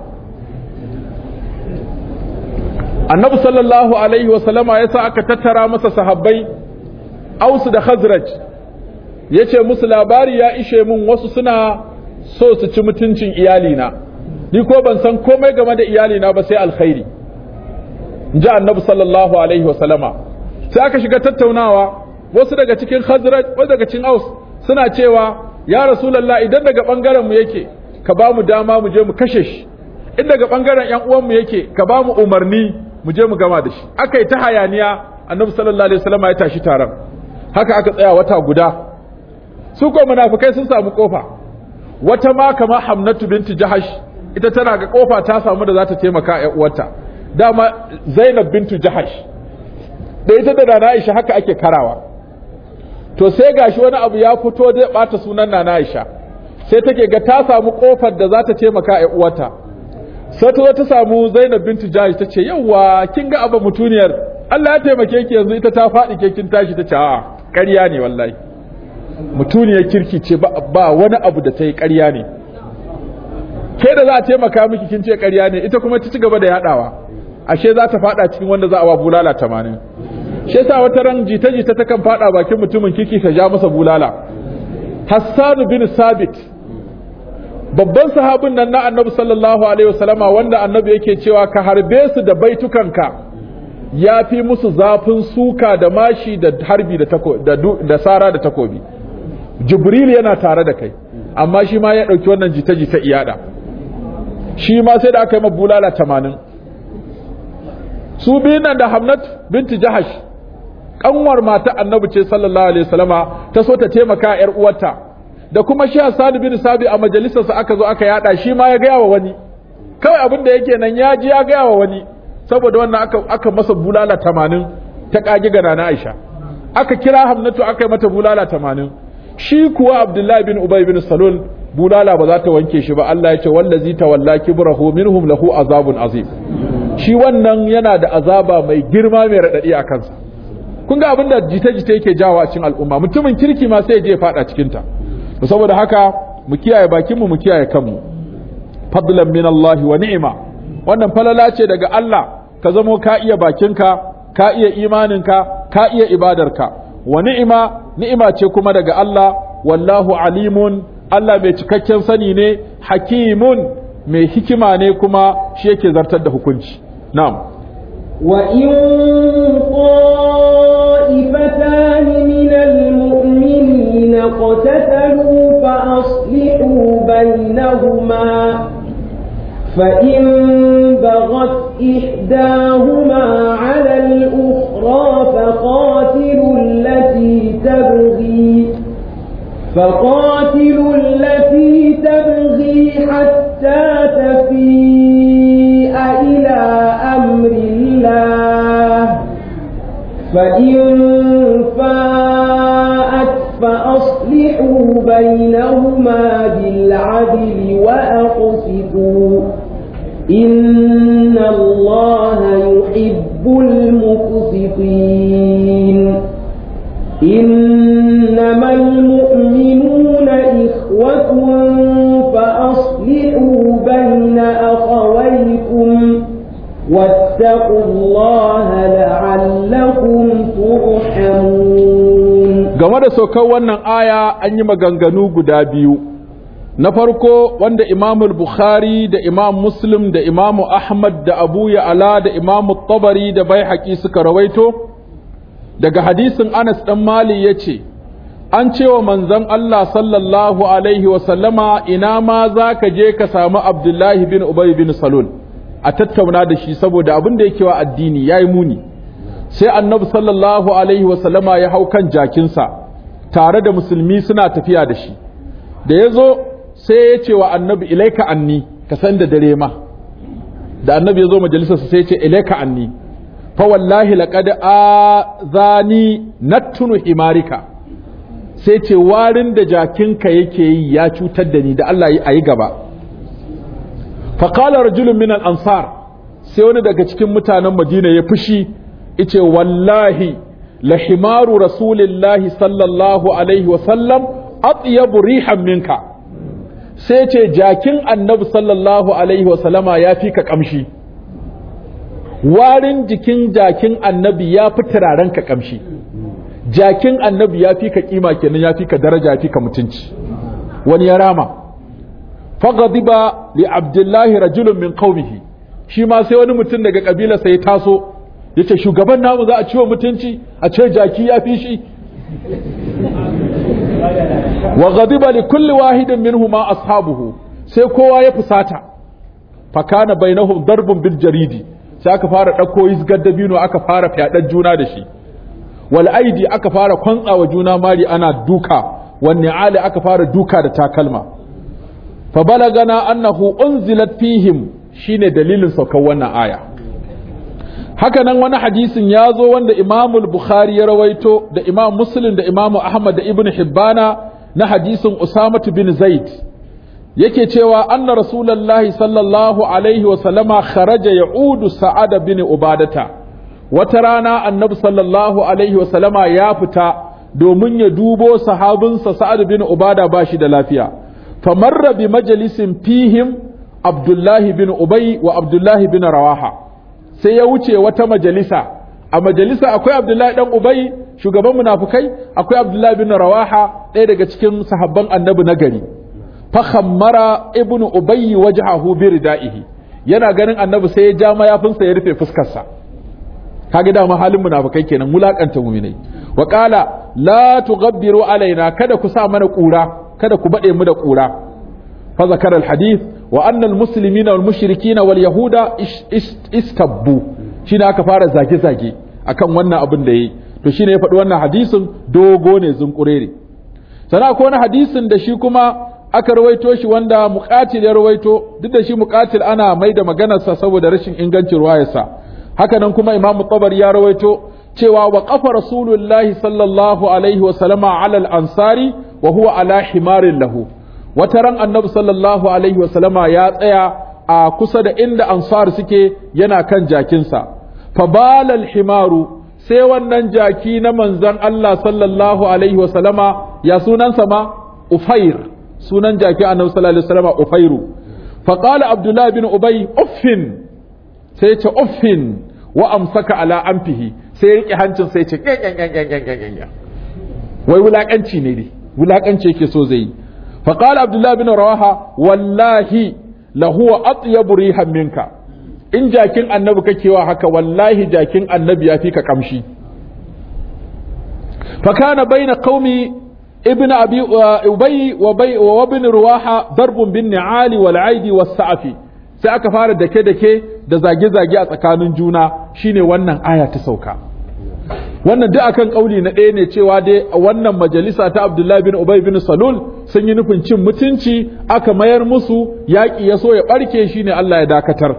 Annabi sallallahu alaihi wa sallama yasa aka tattara masa sahabbai Aus da Khazraj. Yace musu labari ya ishe mun wasu suna so su ci mutuncin iyalina. Ni ko ban san komai game da iyalina ba sai alkhairi. Inji Annabi sallallahu alaihi wa sallama. Sai aka shiga tattaunawa wasu daga cikin Khazraj wasu daga cikin Aus suna cewa ya Rasulullah idan daga bangaren mu yake ka ba mu dama mu je mu kashe shi, in daga bangaren ƴan uwan mu yake ka ba mu umarni mu je mu gama da shi. Aka yi ta hayaniya, Annabi sallallahu alaihi wasallam ya tashi taron. Haka aka tsaya wata guda. Su ko munafikai sun samu kofa. Wata ma kama Hamnatu binti Jahash ita tana ga kofa ta samu da za ta taimaka ƴan uwarta. Dama Zainab bintu Jahash da ita da Nana Aisha haka ake karawa. To sai gashi wani abu ya fito zai bata sunan Nana Aisha. Sai take ga ta samu kofar da za ta taimaka ƴan uwarta. Sai ta ta samu Zainab bintu Jahash ta ce yawwa kin ga abu mutuniyar Allah ya taimake ki yanzu ita ta faɗi ke kin tashi ta ce a ƙarya ne wallahi. Mutuniyar kirki ce ba wani abu da ta yi ƙarya ne. Ke da za a taimaka miki kin ce ƙarya ne ita kuma ta ci gaba da yaɗawa. Ashe za ta faɗa cikin wanda za a wa bulala tamanin. Shi yasa wata ran jita-jita ta kan faɗa bakin mutumin kiki ta ja masa bulala. Hassan bin Sabit babban sahabin nan na Annabi sallallahu alaihi wasallama wanda Annabi yake cewa ka harbe su da baitukanka ya fi musu zafin suka da mashi da harbi da tako da, da sara da takobi. Jibril yana tare da kai amma shi ma ya dauki wannan jita-jita iyada. Shi ma sai da aka yi bulala tamanin. Su biyun nan da Hamnat binti Jahash kanwar mata Annabi ce sallallahu alaihi wasallama ta so ta taimaka yar uwarta. Da kuma shi Hassan bin Sabi a majalisarsa aka zo aka yada shi ma ya gaya wa wani. Kawai abin da yake nan ya ji ya gaya wa wani. Saboda wannan aka aka masa bulala tamanin ta kage ga Nana Aisha. Aka kira Hamnatu aka yi mata bulala tamanin. Shi kuwa Abdullahi bin Ubay bin Salul bulala ba za ta wanke shi ba. Allah ya ce wallazi tawalla kibrahu minhum lahu azabun azim. Shi wannan yana da azaba mai girma mai radadi a kansa. Kun ga abin da jita-jita yake jawo a cikin al'umma. Mutumin kirki ma sai ya je ya fada cikin ta. Saboda haka mu kiyaye bakinmu mu kiyaye kanmu. Fadlan min Allah wa ni'ima. Wannan falala ce daga Allah ka zamo ka iya bakinka, ka iya imaninka, ka iya ibadarka. Wa ni'ima ni'ima ce kuma daga Allah wallahu alimun Allah mai cikakken sani ne, hakimun mai hikima ne kuma shi yake zartar da hukunci. Na'am. وإن طائفتان من المؤمنين اقتتلوا فأصلحوا بينهما فإن بغت إحداهما على الأخرى فقاتلوا التي تبغي فقاتلوا التي تبغي حتى تفيء إلى أمر الله فإن فاءت فأصلحوا بينهما بالعدل وأقسطوا إن الله يحب المقسطين إنما المؤمنون إخوة فأصلحوا واتقوا الله لعلكم ترحمون. game da saukar wannan aya an yi maganganu guda biyu. Na farko wanda Imamul Bukhari da Imam Muslim da Imam Ahmad da Abu Ya'la da Imam Tabari da Baihaqi suka rawaito daga hadisin Anas dan Malik yace an cewa manzon Allah sallallahu alaihi wa sallama ina ma zaka je ka samu Abdullahi bin Ubay bin Salul a tattauna da shi saboda abin da yake wa addini yayi muni. Sai Annabi sallallahu alaihi wa sallama ya hau kan jakinsa tare da musulmi suna tafiya da shi. Da yazo sai ya ce wa Annabi ilaika anni ka san da dare ma. Da Annabi yazo majalisarsa sai ya ce ilaika anni fa wallahi laqad azani nattunu himarika. Sai ce warin da jakinka yake yi ya cutar da ni da Allah yi ayi gaba. Fa qala rajulun min al-ansar sai wani daga cikin mutanen Madina ya fushi yace wallahi la himaru rasulillahi sallallahu alaihi wa sallam atyabu rihan minka. Sai ce jakin annabi sallallahu alaihi wa sallama ya fi ka kamshi. Warin jikin jakin annabi ya fi turaren ka kamshi. Jakin annabi ya fi ka kima kenan, ya fi ka daraja, ya fi ka mutunci. Wani ya rama faghadiba li abdullahi rajulun min qaumihi, shi ma sai wani mutum daga kabila sai taso yace shugaban namu za a ciwo mutunci a ce jaki ya fi shi. wa ghadiba li kulli wahidin minhuma ashabuhu, sai kowa ya fusata. fa kana bainahum darbun bil jaridi, sai aka fara dauko isgar dabino aka fara fyaɗar juna da shi. wal aidi aka fara kwantsawa juna mari ana duka, wan ni'ali aka fara duka da takalma. fa balagana annahu unzilat fihim, shine dalilin saukar wannan aya. haka nan wani hadisin ya zo wanda Imam Bukhari ya rawaito da Imam Muslim da Imam Ahmad da Ibn Hibbana na hadisin Usama bin Zaid yake cewa anna Rasulullahi sallallahu alaihi wa sallama kharaja ya'udu Sa'ad bin Ubadata. Wata rana Annabi sallallahu alaihi wa sallama ya fita domin ya dubo sahabinsa Sa'ad bin Ubada bashi da lafiya. famarra bi majalisin fihim Abdullahi bin Ubay wa Abdullahi bin Rawaha. sai ya wuce wata majalisa, a majalisa akwai Abdullahi dan Ubay shugaban munafikai, akwai Abdullahi bin Rawaha ɗaya daga cikin sahabban Annabi na gari. fa khammara ibnu Ubay wajhahu bi ridaihi, yana ganin Annabi sai ya ja mayafinsa ya rufe fuskarsa. kage da halin munafikai kenan, mulakanta mu'minai. wa qala la tughabbiru alaina, kada ku sa mana kura, kada ku bade mu da kura. fa zakara al hadith wa anna al muslimina wal mushrikina wal yahuda istabbu, shine aka fara zage zage akan wannan abin da yi. to shine ya faɗi wannan hadisin dogo ne zunkurere. sana akwai wani hadisin da shi kuma aka rawaito shi wanda muqatil ya rawaito, duk da shi muqatil ana mai da maganarsa saboda rashin ingancin ruwayarsa. haka nan kuma Imam Tabari ya rawaito cewa wa qafa rasulullahi sallallahu alaihi wa sallama ala al-ansari wa huwa ala himarin lahu. wata ran annabi sallallahu alaihi wa sallama ya tsaya a kusa da inda ansar suke, yana kan jakinsa. fa bala al-himaru, sai wannan jaki na manzon Allah sallallahu alaihi wa sallama, ya sunansa ma Ufair, sunan jaki annabi sallallahu alaihi wa sallama Ufairu. fa qala Abdullah bin Ubay uffin, sai ce uffin wa amsaka ala anfihi, sai ya rike hancin sai ce ƙyanƙyanƙyanƙyanƙyanƙyan, wai wulaƙanci ne dai, wulaƙanci yake so zai yi. fa qala Abdullah bin Rawaha wallahi lahuwa atyabu rihan minka, in jakin annabi kake wa haka wallahi jakin annabi ya fi ka kamshi. fa kana baina qaumi ibn abi ubay wa bay wa ibn Rawaha darbun bin ni'ali wal aidi was sa'fi, sai aka fara dake-dake da zage-zage a tsakanin juna, shine wannan aya ta sauka. wannan duk akan kauli na ɗaya ne cewa dai wannan majalisa ta Abdullahi bin Ubay bin Salul sun yi nufin cin mutunci, aka mayar musu, yaƙi ya so ya ɓarke, shine Allah ya dakatar.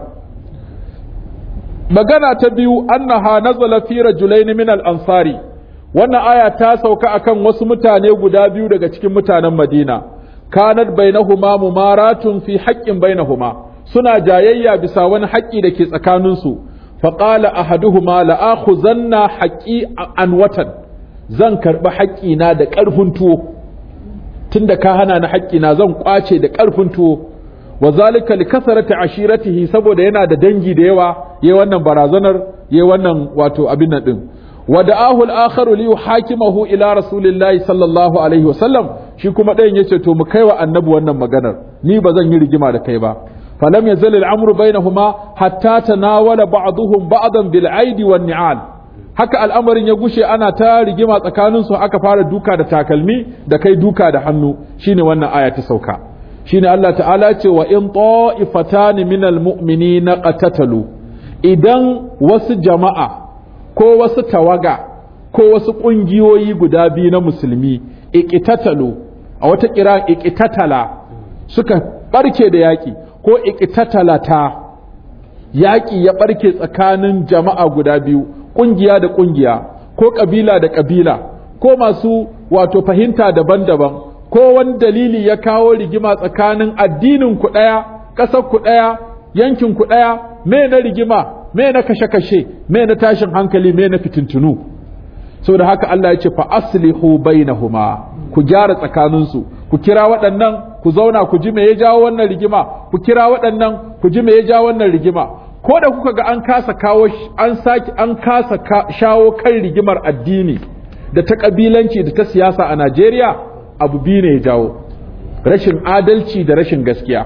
magana ta biyu, annaha nazala fi rajulain min al-ansari, wannan aya ta sauka akan wasu mutane guda biyu daga cikin mutanen Madina. kanat bainahuma mumaratun fi haqqin bainahuma, suna jayayya bisa wani haƙƙi da ke tsakaninsu. faƙala ahaduhuma la'akhuzanna haƙƙi an watan, zan karɓi haƙƙina da ƙarfin tuwo, tunda ka hana ni haƙƙina zan ƙwace da ƙarfin tuwo. wa zalika li kasarati ashiratihi, saboda yana da dangi da yawa yayi wannan barazanar yayi wannan wato abin nan din wada'ahu al-akharu li yuhakimahu ila rasulillahi sallallahu alaihi wasallam shi kuma ɗayan yace to mu kaiwa annabi wannan maganar ni ba zan yi rigima da kai ba falam yazal al-amru bainahuma hatta tanawala ba'dhum ba'dan bil aidi wan ni'al haka al'amarin ya gushe ana ta rigima tsakanin su aka fara duka da takalmi da kai duka da hannu shine wannan aya ta sauka shine Allah ta'ala ce wa in ta'ifatan minal mu'minina qatatalu idan wasu jama'a ko wasu tawaga ko wasu ƙungiyoyi guda biyu na musulmi iqtatalu a wata kira iqtatala suka barke da yaki ko iqtatalata yaki ya barke tsakanin jama'a guda biyu ƙungiya da ƙungiya ko kabila da kabila ko masu wato fahimta daban-daban ko wani dalili ya kawo rigima tsakanin addinin ku daya ƙasar ku daya yankin ku daya me na rigima me na kashe-kashe me na tashin hankali me na fitintunu saboda haka Allah ya ce fa aslihu bainahuma ku gyara tsakaninsu ku kira waɗannan ku zauna ku ji me ya jawo wannan rigima ku kira waɗannan ku ji me ya jawo wannan rigima ko da kuka ga an kasa kawo an saki an kasa shawo kan rigimar addini da ta kabilanci da ta siyasa a Najeriya abu biyu ne ya jawo rashin adalci da rashin gaskiya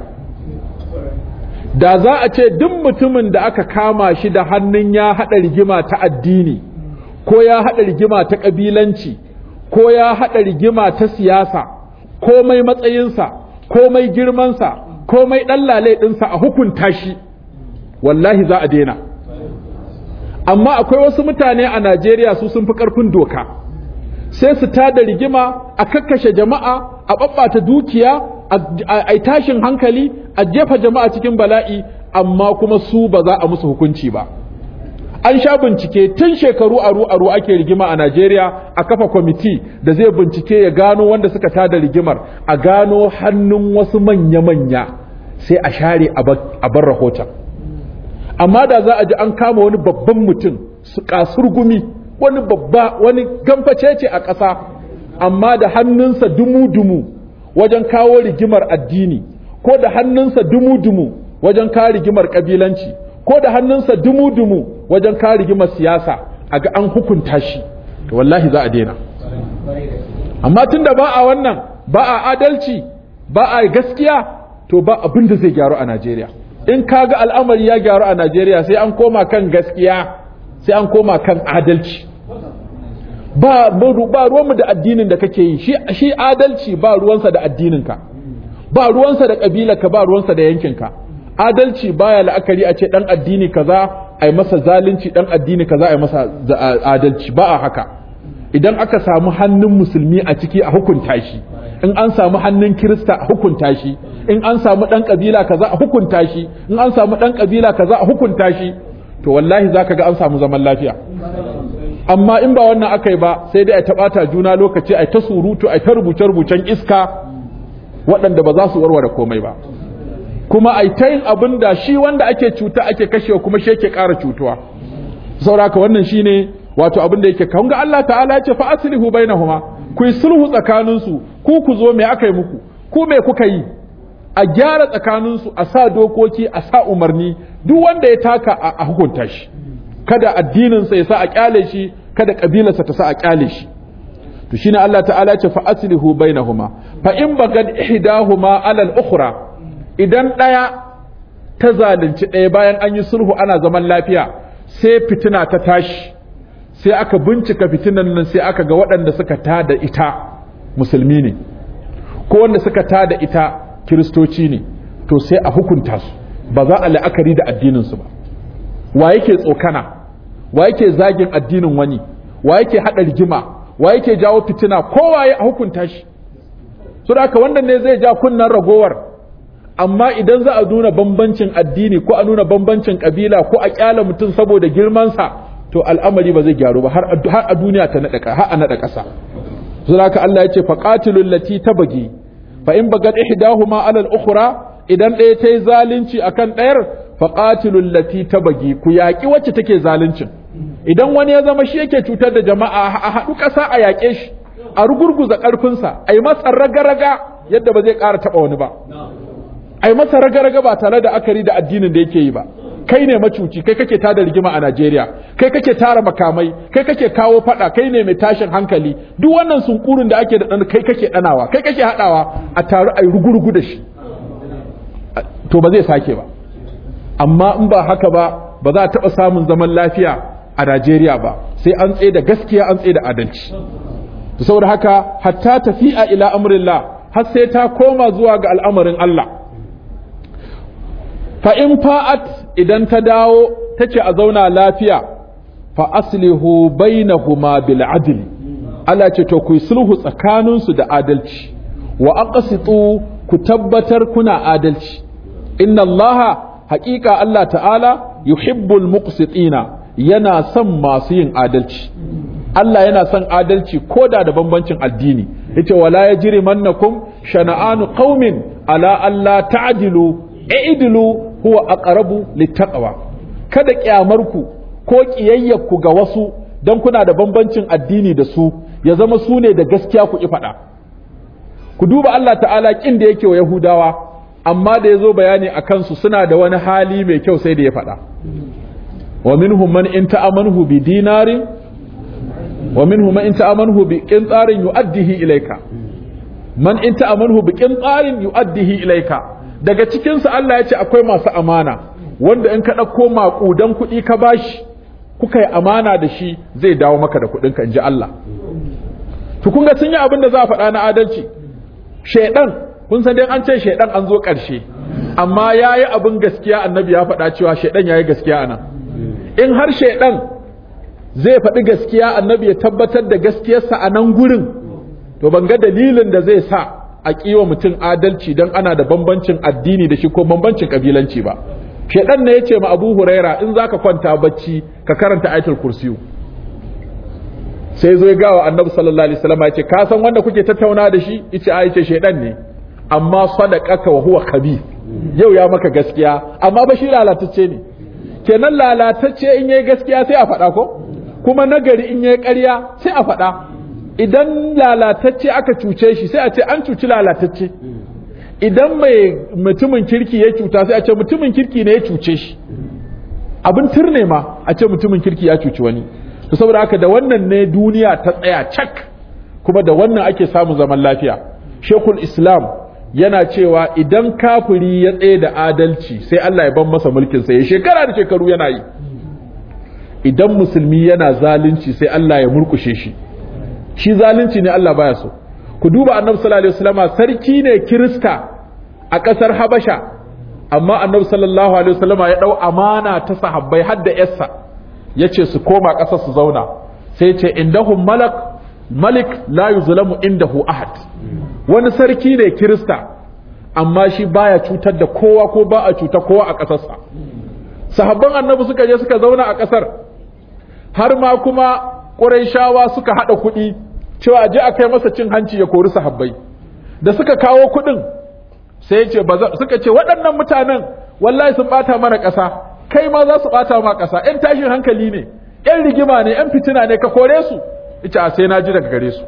da za a ce duk mutumin da aka kama shi da hannun ya haɗa rigima ta addini ko ya haɗa rigima ta ƙabilanci ko ya haɗa rigima ta siyasa komai matsayinsa komai girmansa komai ɗan lalai ɗinsa a hukunta shi wallahi za a daina amma akwai wasu mutane a Najeriya su sun fi ƙarfin doka sai su tada rigima a kakkashe jama'a a ɓaɓɓata dukiya a tashin hankali a jefa jama'a cikin bala'i amma kuma su ba za a musu hukunci ba an sha bincike tun shekaru aru aru ake rigima a Najeriya a kafa kwamiti da zai bincike ya gano wanda suka tada rigimar a gano hannun wasu manya-manya sai a share a bar rahoton amma da za a ji an kama wani babban mutum su kasurgumi wani babba wani gamfacece a ƙasa amma da hannunsa dumu-dumu wajen kawo rigimar addini ko da hannunsa dumu-dumu wajen kawo rigimar ƙabilanci ko da hannunsa dumu-dumu wajen kawo rigimar siyasa a ga an hukunta shi wallahi za a daina amma tun da ba a wannan ba a adalci ba a gaskiya to ba abin da zai gyaru a Najeriya in kaga al'amari ya gyaru a Najeriya sai an koma kan gaskiya sai an koma kan adalci ba ba ruwanmu da addinin da kake yi shi shi adalci ba ruwansa da addininka ba ruwansa da kabilarka ba ruwansa da yankinka adalci baya la'akari a ce dan addini kaza ai masa zalunci dan addini kaza ai masa adalci ba a haka idan aka samu hannun musulmi a ciki a hukunta shi in an samu hannun kirista a hukunta shi in an samu dan kabila kaza a hukunta shi in an samu dan kabila kaza a hukunta shi to wallahi zaka ga an samu zaman lafiya amma in ba wannan akai ba sai dai a tabata juna lokaci ai ta surutu ai ta rubuce rubucen iska waɗanda ba za su warware komai ba kuma ai ta yin abin da shi wanda ake cuta ake kashewa kuma shi yake ƙara cutuwa sauraka wannan shine wato abin da yake kan ga Allah ta'ala ya ce fa aslihu bainahuma ku yi sulhu tsakaninsu ku ku zo me aka yi muku ku me kuka yi a gyara tsakaninsu a sa dokoki a sa umarni duk wanda ya taka a hukunta shi kada addininsa ya sa a kyale shi kada kabilarsa ta sa a kyale shi to shine Allah ta'ala ya ce fa aslihu bainahuma fa in bagad ihdahuma ala al-ukhra idan daya ta zalunci daya bayan an yi sulhu ana zaman lafiya sai fitina ta tashi sai aka bincika fitinan nan sai aka ga waɗanda suka tada ita musulmi ne ko wanda suka tada ita kiristoci ne to sai a hukunta su ba za a la'akari da addininsu ba wa yake tsokana wa yake zagin addinin wani wa yake haɗa rigima wa yake jawo fitina kowa ya hukunta shi so da haka wannan ne zai ja kunnan ragowar amma idan za a nuna bambancin addini ko a nuna bambancin kabila ko a kyala mutum saboda girmansa to al'amari ba zai gyaru ba har a duniya ta naɗa har a naɗa ƙasa so da haka Allah ya ce faqatilul lati tabagi fa in bagad ihdahuma ala al-ukhra idan ɗaya ta yi zalunci akan ɗayar faqatilul lati tabagi ku yaƙi wacce take zaluncin idan wani ya zama shi yake cutar da jama'a a haɗu ƙasa a yaƙe shi a rugurguza ƙarfinsa a yi masa raga-raga yadda ba zai ƙara taɓa wani ba a yi masa raga-raga ba tare da akari da addinin da yake yi ba kai ne macuci, kai kake tada rigima a Najeriya, kai kake tara makamai, kai kake kawo fada, kai ne mai tashin hankali, duk wannan sunkurin da ake da dan kai kake danawa, kai kake hadawa a taru ai rugurugu da shi, to ba zai sake ba. Amma in ba haka ba, ba za a taɓa samun zaman lafiya a Najeriya ba, sai an tsaye da gaskiya, an tsaye da adalci. To saboda haka hatta tafi'a ila amrillah, har sai ta koma zuwa ga al'amarin Allah. Fa in fa'at, idan ta dawo tace a zauna lafiya, fa aslihu bainahuma bil adl. Allah ce to ku yi sulhu tsakaninsu da adalci, wa aqsitu, ku tabbatar kuna adalci. Inna Allah, haƙiƙa Allah ta'ala yuhibbul muqsitina, yana son masu yin adalci. Allah yana son adalci koda da bambancin addini. Yace wala yajrimannakum shana'anu qaumin ala alla ta'dilu i'dilu huwa aqrabu littaqwa. Kada ƙyamarku ko ƙiyayyarku ga wasu dan kuna da bambancin addini da su ya zama su ne da gaskiya ku ki faɗa. Ku duba Allah ta'ala kin da yake wa Yahudawa, amma da yazo bayani akan su suna da wani hali mai kyau sai da ya faɗa. Wa minhum man in ta'amanhu bi dinarin wa minhum man in ta'amanhu bi qintarin yu'addihi ilayka. Man in ta'amanhu bi qintarin yu'addihi ilayka. Daga cikin su Allah ya ce akwai masu amana wanda in ka dauko makudan kuɗi ka bashi, kuka yi amana da shi zai dawo maka da kuɗin ka, inji Allah. To kun ga sun yi abin da za a faɗa na adalci. Shaidan, kun san dai an ce shaidan an zo ƙarshe, amma yayi abin gaskiya, annabi ya faɗa cewa shaidan yayi gaskiya anan. In har shaidan zai faɗi gaskiya, annabi ya tabbatar da gaskiyarsa a nan gurin, to ban ga dalilin da zai sa a kiwa mutum adalci don ana da bambancin addini da shi ko bambancin kabilanci ba. Shaidan ne ya ce ma Abu Huraira, in zaka kwanta bacci ka karanta ayatul kursiyu. Sai zo ya gawa annabi sallallahu alaihi wasallam ya ce ka san wanda kuke tattauna da shi? Yace a yace shaidan ne, amma sadaqaka wa huwa khabith. Yau ya maka gaskiya, amma ba shi lalatacce ne. Kenan lalatacce in yayi gaskiya sai a faɗa ko? Kuma nagari in yayi ƙarya sai a faɗa. Idan lalatacce aka cuce shi sai a ce an cuci lalatacce. Idan mai mutumin kirki ya cuta sai a ce mutumin kirki ne ya cuce shi. Abin turne ma a ce mutumin kirki ya cuci wani. To saboda haka da wannan ne duniya ta tsaya cak, kuma da wannan ake samun zaman lafiya. Sheikhul Islam yana cewa idan kafiri ya tsaye da adalci sai Allah ya ban masa mulkin sa, ya shekara da shekaru yana yi. Idan musulmi yana zalunci sai Allah ya murkushe shi. Shi zalunci ne Allah baya so. Ku duba Annabi sallallahu alaihi wasallama, sarki ne Kirista a ƙasar Habasha, amma Annabi sallallahu alaihi wasallama ya dau amana ta sahabbai har da yarsa, yace su koma ƙasar su zauna. Sai yace indahum malak malik la yuzlamu indahu ahad. Wani sarki ne Kirista, amma shi baya cutar da kowa ko ba a cuta kowa a ƙasarsa. Sahabban Annabi suka je suka zauna a ƙasar, har ma kuma Qurayshawa suka hada kuɗi cewa aje a kai masa cin hanci ya kori sahabbai. Da suka kawo kuɗin sai ya ce suka ce waɗannan mutanen wallahi sun bata mana ƙasa, kai ma za su bata ma ƙasa, ƴan tashin hankali ne, ƴan rigima ne, ƴan fitina ne, ka kore su. Ita a sai na ji daga gare su.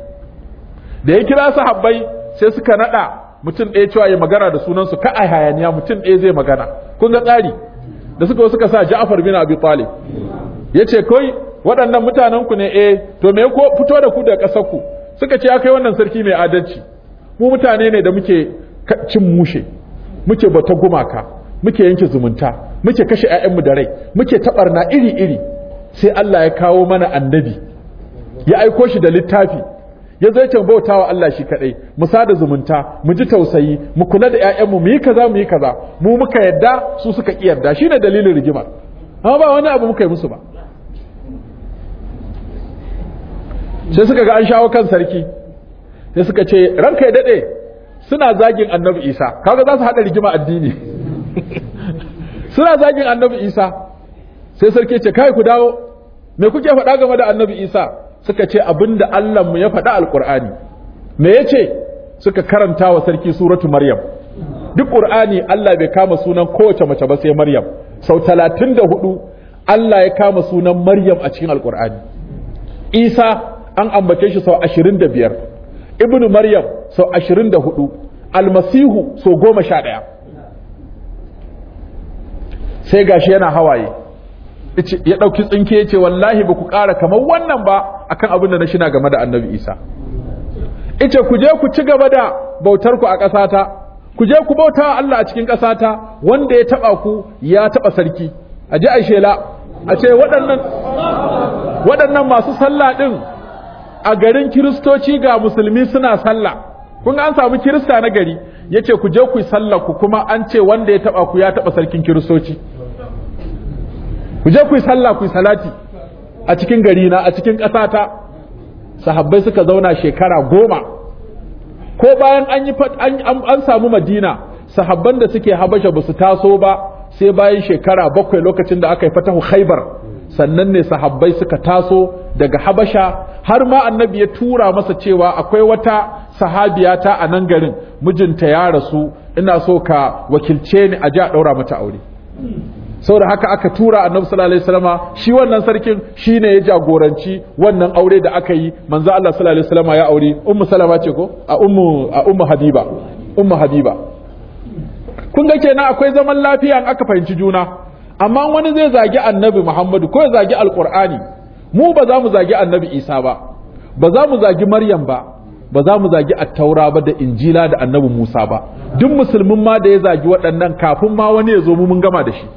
Da ya kira sahabbai sai suka nada mutum ɗaya cewa ya magana da sunansu, ka ai hayaniya, mutum ɗaya zai magana. Kun ga tsari da suka suka sa Ja'far bin Abi Talib, yace kai waɗannan mutanen ku ne, eh to me ko fito da ku daga ƙasar ku? Suka ce ya kai wannan sarki mai adalci, mu mutane ne da muke cin mushe, muke bata gumaka, muke yanke zumunta, muke kashe ƴaƴanmu da rai, muke tabarna iri iri. Sai Allah ya kawo mana annabi, ya aiko shi da littafi, ya zai can bautawa Allah shi kadai, mu sada zumunta, mu ji tausayi, mu kula da ƴaƴanmu, mu yi kaza mu yi kaza, mu muka yadda su suka ki yarda, shine dalilin rigimar. Amma ba wani abu muka yi musu ba. Sai suka ga an shawo kan sarki, sai suka ce ranka ya dade, suna zagin Annabi Isa, kaga za su hada rigima addini. Suna zagin Annabi Isa. Sai sarki ya ce kai ku dawo, me kuke faɗa game da Annabi Isa? Suka ce abinda Allahnmu ya faɗa alƙur'ani. Me yace? Suka karanta wa sarki suratu Maryam. Duk Qur'ani Allah bai kama sunan kowace mace ba sai Maryam. Sau talatin da hudu Allah ya kama sunan Maryam a cikin alƙur'ani. Isa an ambace shi sau ashirin da biyar. Ibnu Maryam sau ashirin da hudu. Almasihu sau goma sha ɗaya. sai gashi yana hawaye ya ɗauki tsinke ya ce wallahi ba ku ƙara kamar wannan ba akan abin da na shina game da annabi isa ice ku je ku ci gaba da bautar ku a ƙasata ku je ku bauta wa Allah a cikin ƙasata wanda ya taɓa ku ya taɓa sarki a ji a shela a ce waɗannan waɗannan masu sallah ɗin a garin kiristoci ga musulmi suna sallah kun ga an samu kirista na gari ya ce ku je ku yi sallah ku kuma an ce wanda ya taɓa ku ya taɓa sarkin kiristoci ku je ku yi sallah ku yi salati a cikin gari na a cikin ƙasata sahabbai suka zauna shekara goma ko bayan an yi an samu madina sahabban da suke habasha ba su taso ba sai bayan shekara bakwai lokacin da aka yi fatahu khaibar sannan ne sahabbai suka taso daga habasha har ma annabi ya tura masa cewa akwai wata sahabiyata a nan garin mijinta ya rasu ina so ka wakilce ni a ji a ɗaura mata aure saboda haka aka tura annabi sallallahu alaihi wasallama shi wannan sarkin shine ya jagoranci wannan aure da aka yi manzo Allah sallallahu alaihi wasallama ya aure ummu salama ce ko a ummu a ummu habiba ummu habiba kun ga kenan akwai zaman lafiya in aka fahimci juna amma wani zai zagi annabi Muhammadu ko ya zagi alqur'ani mu ba za mu zagi annabi Isa ba ba za mu zagi Maryam ba ba za mu zagi attaura ba da injila da annabi Musa ba duk musulmin ma da ya zagi waɗannan kafin ma wani ya zo mu mun gama da shi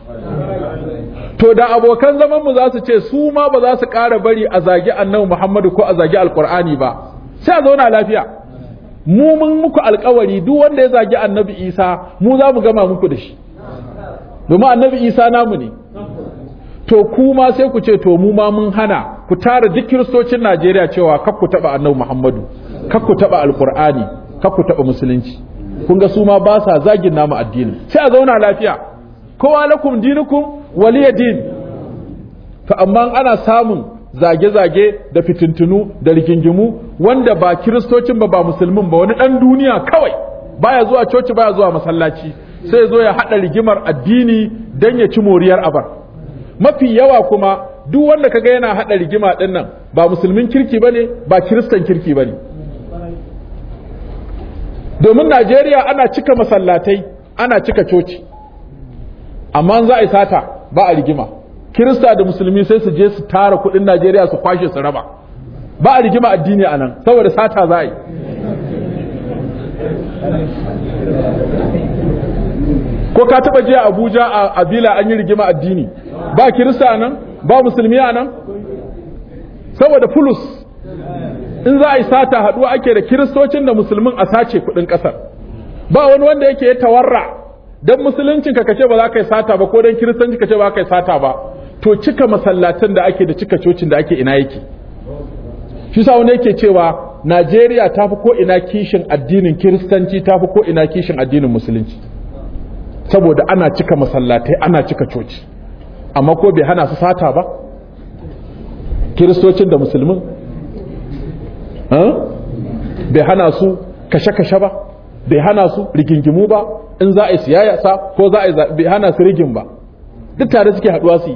to da abokan zaman mu za su ce su ma ba za su ƙara bari a zagi annabi Muhammadu ko a zagi alqur'ani ba sai a zauna lafiya mu mun muku alƙawari duk wanda ya zagi annabi Isa mu za mu gama muku da shi domin annabi Isa namu ne to ku ma sai ku ce to mu ma mun hana ku tara duk kiristocin Najeriya cewa kar ku taba annabi Muhammadu kar ku taba alqur'ani kar ku taba musulunci kun ga su ma ba sa zagin namu addini sai a zauna lafiya kowa lakum dinukum waliya din to amma ana samun zage-zage da fitintunu da rigingimu wanda ba kiristocin ba ba musulmin ba wani dan duniya kawai baya zuwa coci baya zuwa masallaci sai zo ya hada rigimar addini dan ya ci moriyar abar mafi yawa kuma duk wanda kaga yana hada rigima din nan ba musulmin kirki bane ba kiristan kirki bane domin Najeriya ana cika masallatai ana cika coci amma za a yi sata ba a rigima kirista da musulmi sai su je su tara kudin Najeriya su kwashe su raba ba a rigima addini a nan saboda sata za a yi ko ka taba je Abuja a Abila an yi rigima addini ba kirista a nan ba musulmi a nan saboda fulus in za a yi sata haduwa ake da kiristocin da musulmin a sace kudin kasar ba wani wanda yake ya tawarra dan musuluncin ka kace ba za ka yi sata ba ko dan kiristanci kace ba za ka yi sata ba to cika masallatan da ake da cika cocin da ake ina yake shi sa wani yake cewa Najeriya ta fi ko ina kishin addinin kiristanci ta fi ko ina kishin addinin musulunci saboda ana cika masallatai ana cika coci amma ko bai hana su sata ba kiristocin da musulmin bai hana su kashe-kashe ba bai hana su rigingimu ba in za a yi siyasa ko za a yi bai hana su rigin ba duk tare suke haduwa su yi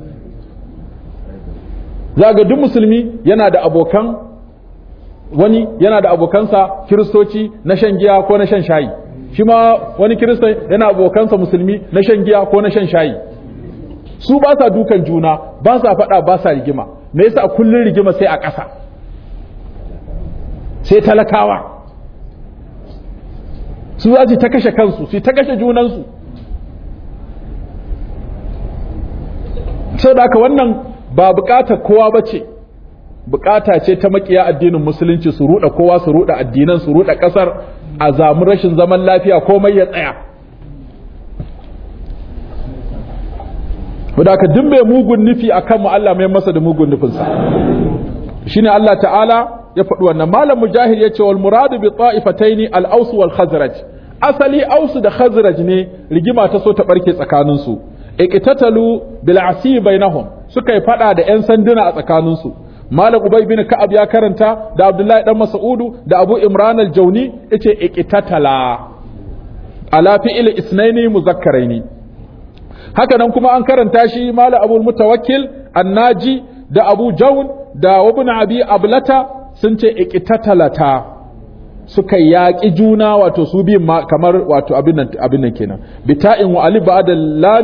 za ga duk musulmi yana da abokan wani yana da abokansa kiristoci na shan giya ko na shan shayi shi ma wani kirista yana abokansa musulmi na shan giya ko na shan shayi su ba sa dukan juna ba sa faɗa ba sa rigima me yasa kullun rigima sai a ƙasa sai talakawa su za su ta kashe kansu su ta kashe junansu sau da haka wannan ba bukatar kowa ba ce bukata ce ta makiya addinin musulunci su ruɗa kowa su ruɗa addinan su ruɗa ƙasar a zamu rashin zaman lafiya komai ya tsaya da haka duk mai mugun nufi a kanmu Allah mai masa da mugun nufinsa shine Allah ta'ala ya faɗi wannan malam mujahid ya ce wal muradu bi ta'ifataini al aus wal khazraj asali aus da khazraj ne rigima ta so ta barke tsakanin su iqtatalu bil asi bainahum suka yi fada da yan sanduna a tsakanin su malam ubay bin ka'ab ya karanta da abdullahi dan mas'udu da abu imran al jawni yace iqtatala ala fi'il isnaini muzakkaraini haka nan kuma an karanta shi malam abul mutawakkil annaji da abu jawn da ibn abi ablata sun ce iqtatalata suka yaƙi juna wato su biyun ma kamar wato abin nan abin nan kenan bita'in wa alif ba'da lami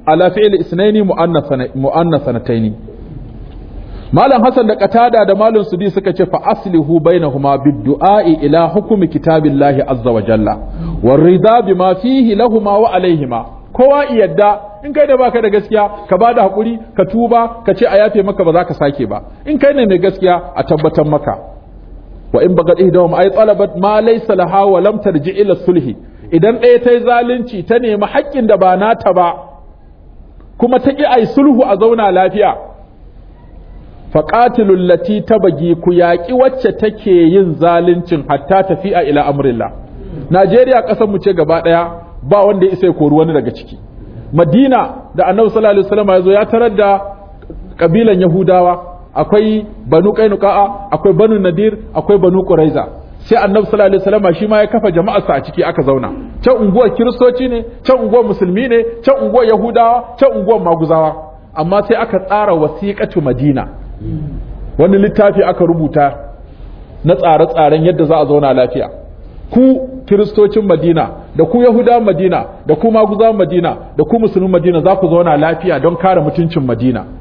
على فعل اثنين مؤنثتين malam Hassan da Qatada da malam Sudi suka ce fa aslihu bainahuma bid-du'a'i ila hukmi kitabillahi azza wa jalla war ridha bima fihi lahumu wa alaihima kowa yadda in kai da baka da gaskiya ka bada hakuri ka tuba ka ce a yafe maka ba za ka sake ba in kai ne mai gaskiya a tabbatar maka wa in bagat ihdahum ay talabat ma laysa laha wa lam tarji ila sulhi idan ɗaya ta yi zalunci ta nemi haƙƙin da ba nata ba kuma ta ƙi ai sulhu a zauna lafiya faƙatilul lati tabagi ku yaƙi wacce take yin zaluncin hatta tafi'a ila amrillah Najeriya ƙasar mu ce gaba ɗaya ba wanda ya isa ya kori wani daga ciki Madina da Annabi sallallahu alaihi wasallam ya zo ya tarar da kabilan Yahudawa akwai Banu Qainuqa akwai Banu Nadir akwai Banu Quraiza sai Annabi sallallahu alaihi wasallam shi ma ya kafa jama'arsa a ciki aka zauna can unguwar Kiristoci ne can unguwar Musulmi ne can unguwar Yahudawa can unguwar Maguzawa amma sai aka tsara wasiqatu Madina wani littafi aka rubuta na tsare-tsaren yadda za a zauna lafiya ku kiristocin Madina da ku Yahudawan Madina da ku Maguzawan Madina da ku Musulmin Madina za ku zauna lafiya don kare mutuncin Madina